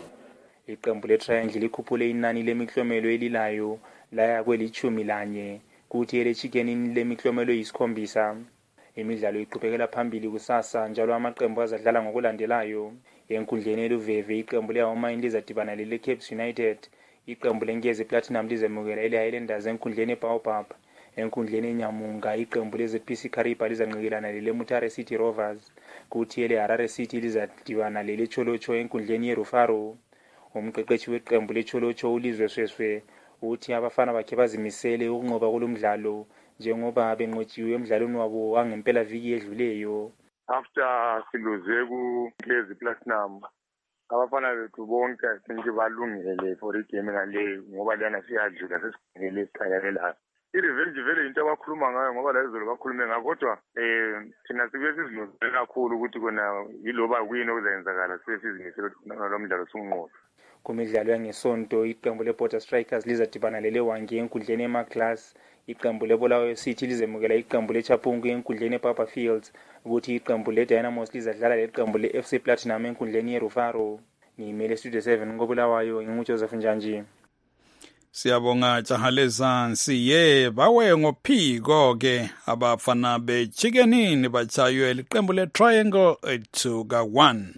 Iqembu le-Triangle likhuphule inani lemiklomelo elilayo laya kwelichumi lanye kuthi ele-Chicken Inn lemiklomelo yisikhombisa. Imidlalo iqhubekela phambili kusasa njalo amaqembu azadlala ngokulandelayo. Enkundleni eluveve iqembu le-Homa lizadibana lele-Cape United, iqembu leNkezi Platinum lizemukela ele-Highlanders enkundleni eBaobab. Enkundleni eNyamunga iqembu le-Z P C Kariba lizanqekelana lele-Mutare City Rovers, kuthi ele-Harare City lizadibana lele-Cholocho enkundleni yeRufaro. Umqeqeshi weqembu le-Cholocho uLizwe Sweswe uthi abafana bakhe bazimisele ukunqoba kulomdlalo njengoba benqotshiwe emdlalweni wabo wangempela viki edluleyo. After siluze ku-Nkezi Platinum abafana bethu bonke sinke balungele for igame ngale ngoba lana siyadlula sesigcinele isikhayelelayo. I-revenge vele into abakhuluma ngayo ngoba la izolo bakhulume ngakho kodwa um thina sibe sizilungisele kakhulu ukuthi kona yiloba kuyini okuzayenzakala sibe sizimisele ukuthi lo mdlalo sunqobe. Kumidlalo yangesonto iqembu le-Border Strikers lizadibana lele-Wangi enkundleni ema-Class, iqembu le-Bulawayo City lizemukela iqembu le-Chapungu enkundleni e-Papa Fields, ukuthi iqembu le-Dynamos lizadlala leqembu le-F C Platinum enkundleni ye-Rufaro. Ngiyimele Studio seven ngobulawayo nginguJoseph Njanje. Siyabonga Jahalezansi ye bawe ngophiko ke abafana bechikenini bachaywe liqembu le Triangle two ka one.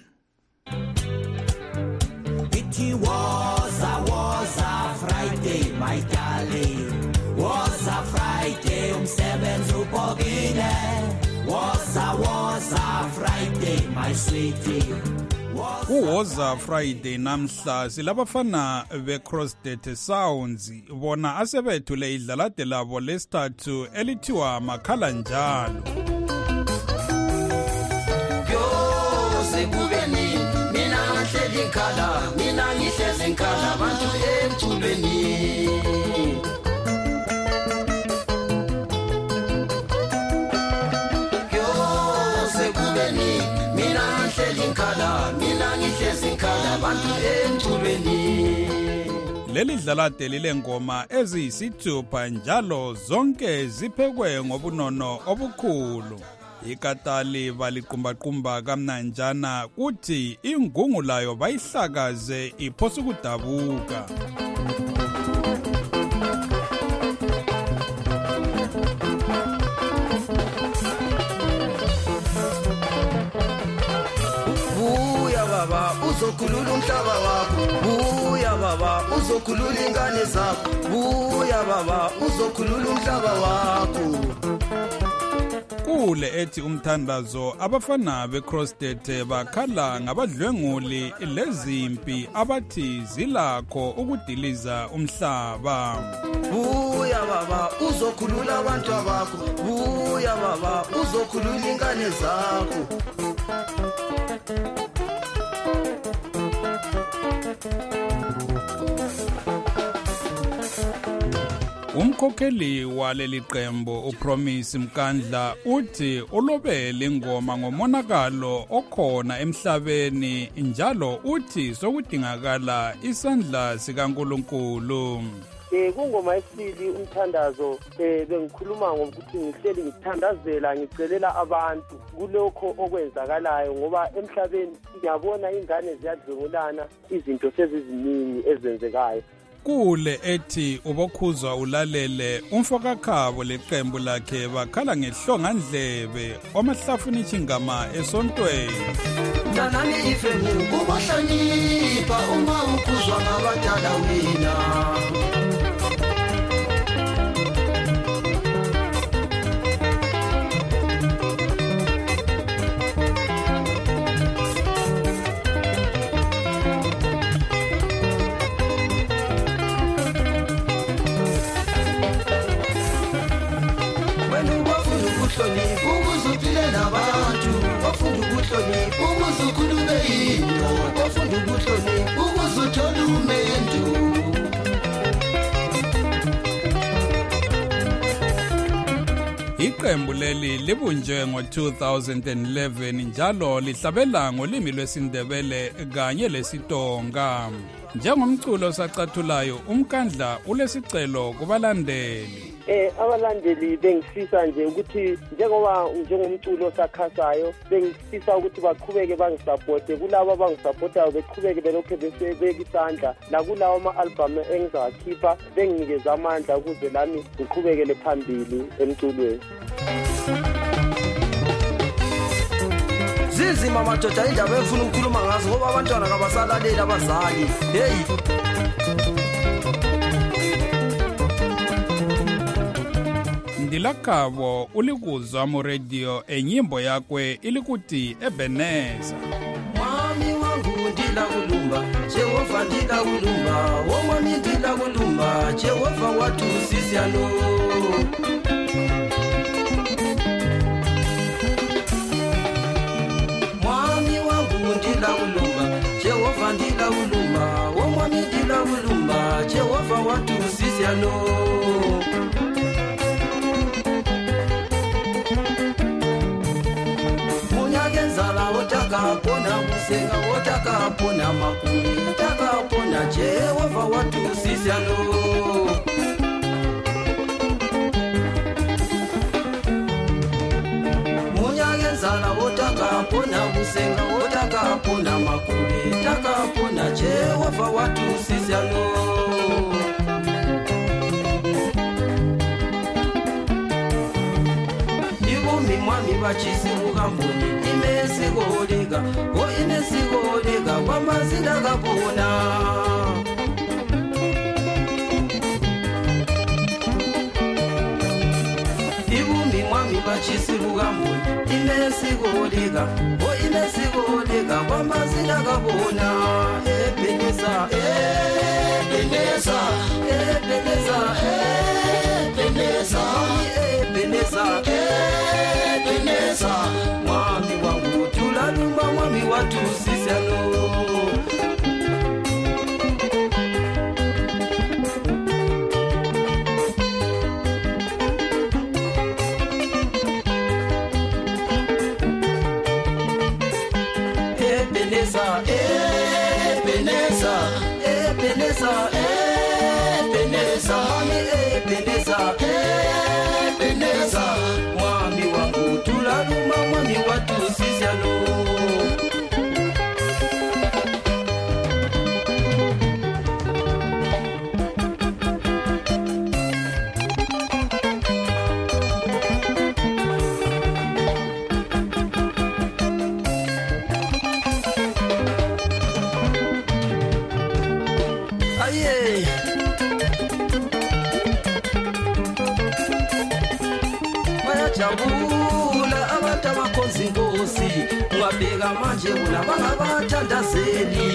It was a was a Friday my darling, was a Friday umsebenzi ubhokile, was a was a Friday my sweetie. Uwoza Friday namhla silabafana beCrossdet Sounds bona asebethule idlalade labo lesithathu elithiwa makhala njalo. Yo sekubeni mina ngihleli ngikhala, mina ngihlezi ngikhala abantu emthulweni. Yo sekubeni mina ngihleli ngikhala, mina ngihlezi ngikhala abantu emthulweni. Leli dlalade lile ngoma eziyisithupha njalo zonke ziphekwe ngobunono obukhulu. Ikatali baliqumbaqumba kamnanjana kuthi ingungu layo bayihlakaze iphosa ukudabuka. Buya baba uzokhulula umhlaba wakho, buya baba uzokhulula ingane zakho, buya baba uzokhulula umhlaba wakho. Kule ethi umthandazo abafana beCrossdet bakhala ngabadlwenguli lezimpi abathi zilakho ukudiliza umhlaba. Buya baba uzokhulula abantu bakho, buya baba uzokhulula ingane zakho. Umkhokheli waleli qembu uPromise Mkandla uthi ulobele ingoma ngomonakalo okhona emhlabeni njalo uthi sokudingakala isandla sikaNkulunkulu. Eh kungoma esili umthandazo eh bengikhuluma ngokuthi ngihleli ngithandazela ngicelela abantu kulokho okwenzakalayo ngoba emhlabeni ngiyabona ingane ziyadlungulana, izinto seziziningi ezenzekayo. Kule ethi ubokhuzwa ulalele umfokakhabo leqembu lakhe bakhala ngehlongandlebe omahlafuni chingama esontweni. Nanani ife ngokuhlonipha uma ukhuzwa ngabadala wena. Iqembu leli libunjwe ngo two thousand eleven njalo lihlabela ngolimi lwesindebele kanye lesitonga. Njengomculo sacathulayo uMkandla ulesicelo kubalandeli. Eh abalandeli bengifisa nje ukuthi njengoba njengomculo sakhasayo bengifisa ukuthi baqhubeke bangisupporte, kulabo abangisupportayo beqhubeke belokho besebeka isandla, la kulawo ama-album engizakhipha benginikeza amandla ukuze lami ngiqhubekele phambili emculweni. Zizima madoda indaba efuna ukukhuluma ngazo ngoba abantwana kabasalaleli abazali. Hey Ndilakabo ulikuzwa mu radio enyimbo yakwe ilikuti Ebeneza. Mami wangu ndila kulumba, Jehova ndila kulumba, wo mami ndila kulumba, Jehova watu sisi ano. Mami wangu ndila kulumba, Jehova ndila kulumba, wo mami ndila kulumba, Jehova watu sisi ano. Pona musenga wotaka pona makuni taka pona Jehova watu sisi ano. Munyage nzala wotaka pona musenga wotaka pona makuni taka pona Jehova watu sisi ano. bachisi ukamboni imesikoleka o imesikoleka kwamazina kabona ibumbi mwami bachisi ukamboni imesikoleka o imesikoleka kwamazina kabona ebeneza ebeneza ebeneza ebeneza ebeneza ebeneza mwami wangu tulalumba mwami watu sisiano Ebeneza, Ebeneza, Ebeneza, Ebeneza, mami Ebeneza, Ebeneza, mwami wangu tulaluma mwami watu sisiano. Bayajabula abantu abakhonza inkosi ungabheka manje bona bangabathandazeli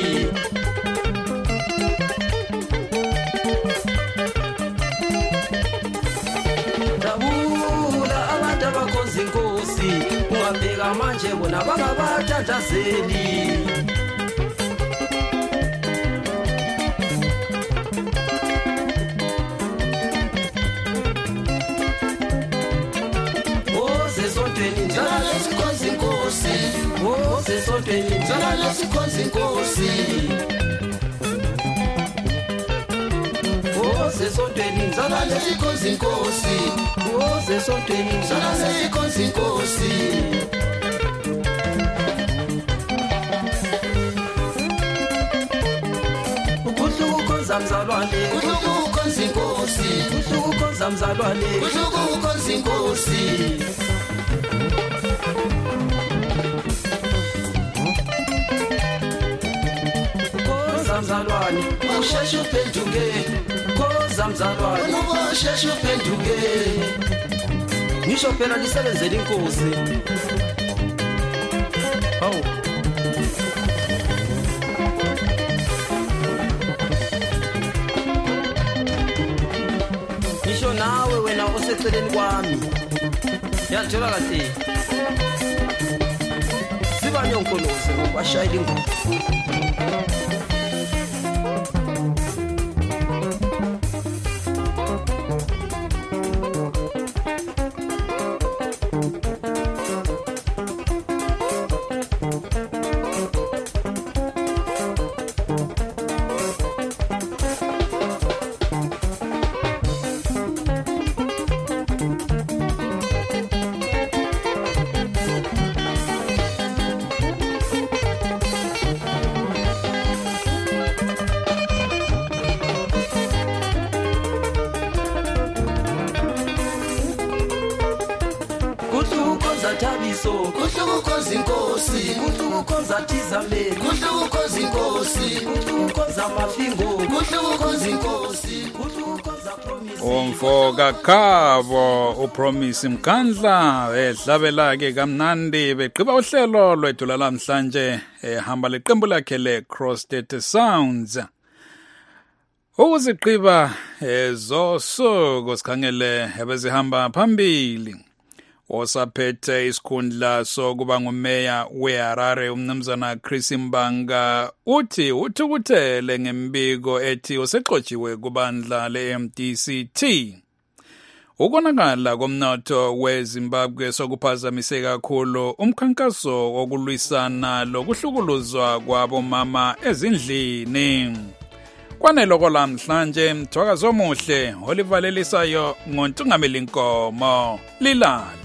Jabula abantu abakhonza inkosi ungabheka manje bona bangabathandazeli Sontweni njalo lesikhonza inkosi Oze sontweni njalo lesikhonza inkosi Oze sontweni njalo lesikhonza inkosi Ukuhlukukhonza mzalwane Ukuhlukukhonza inkosi Ukuhlukukhonza mzalwane Ukuhlukukhonza inkosi Mzalwane usheshe uphenduke khoza mzalwane usheshe uphenduke ngisho phela lisebenzele inkosi hawu ngisho nawe wena oseceleni kwami yathola kahle siba nyonkolozi ngokwashayela ingoma Tabiso kuhlukukhonza inkosi kuhlukukhonza tizame kuhlukukhonza inkosi kuhlukukhonza mafingo kuhlukukhonza inkosi kuhlukukhonza promise Umfo kaKhabo uPromise Mkandla edlabela ke kamnandi beqiba uhlelo lwethu lamhlanje ehamba leqembu lakhe le Cross State Sounds ukuziqiba ezosuku sikhangele ebezihamba phambili osaphethe isikhundla sokuba ngumeya weHarare umnumzana Chris Mbanga uthi uthukuthele ngembiko ethi usexotshiwe kubandla le-M D C T. Ukonakala komnotho weZimbabwe sokuphazamise kakhulu umkhankaso wokulwisana lokuhlukuluzwa kwabomama ezindlini. Kwaneloko lamhlanje mthwakazo omuhle olivalelisayo ngontungameli Nkomo lilala.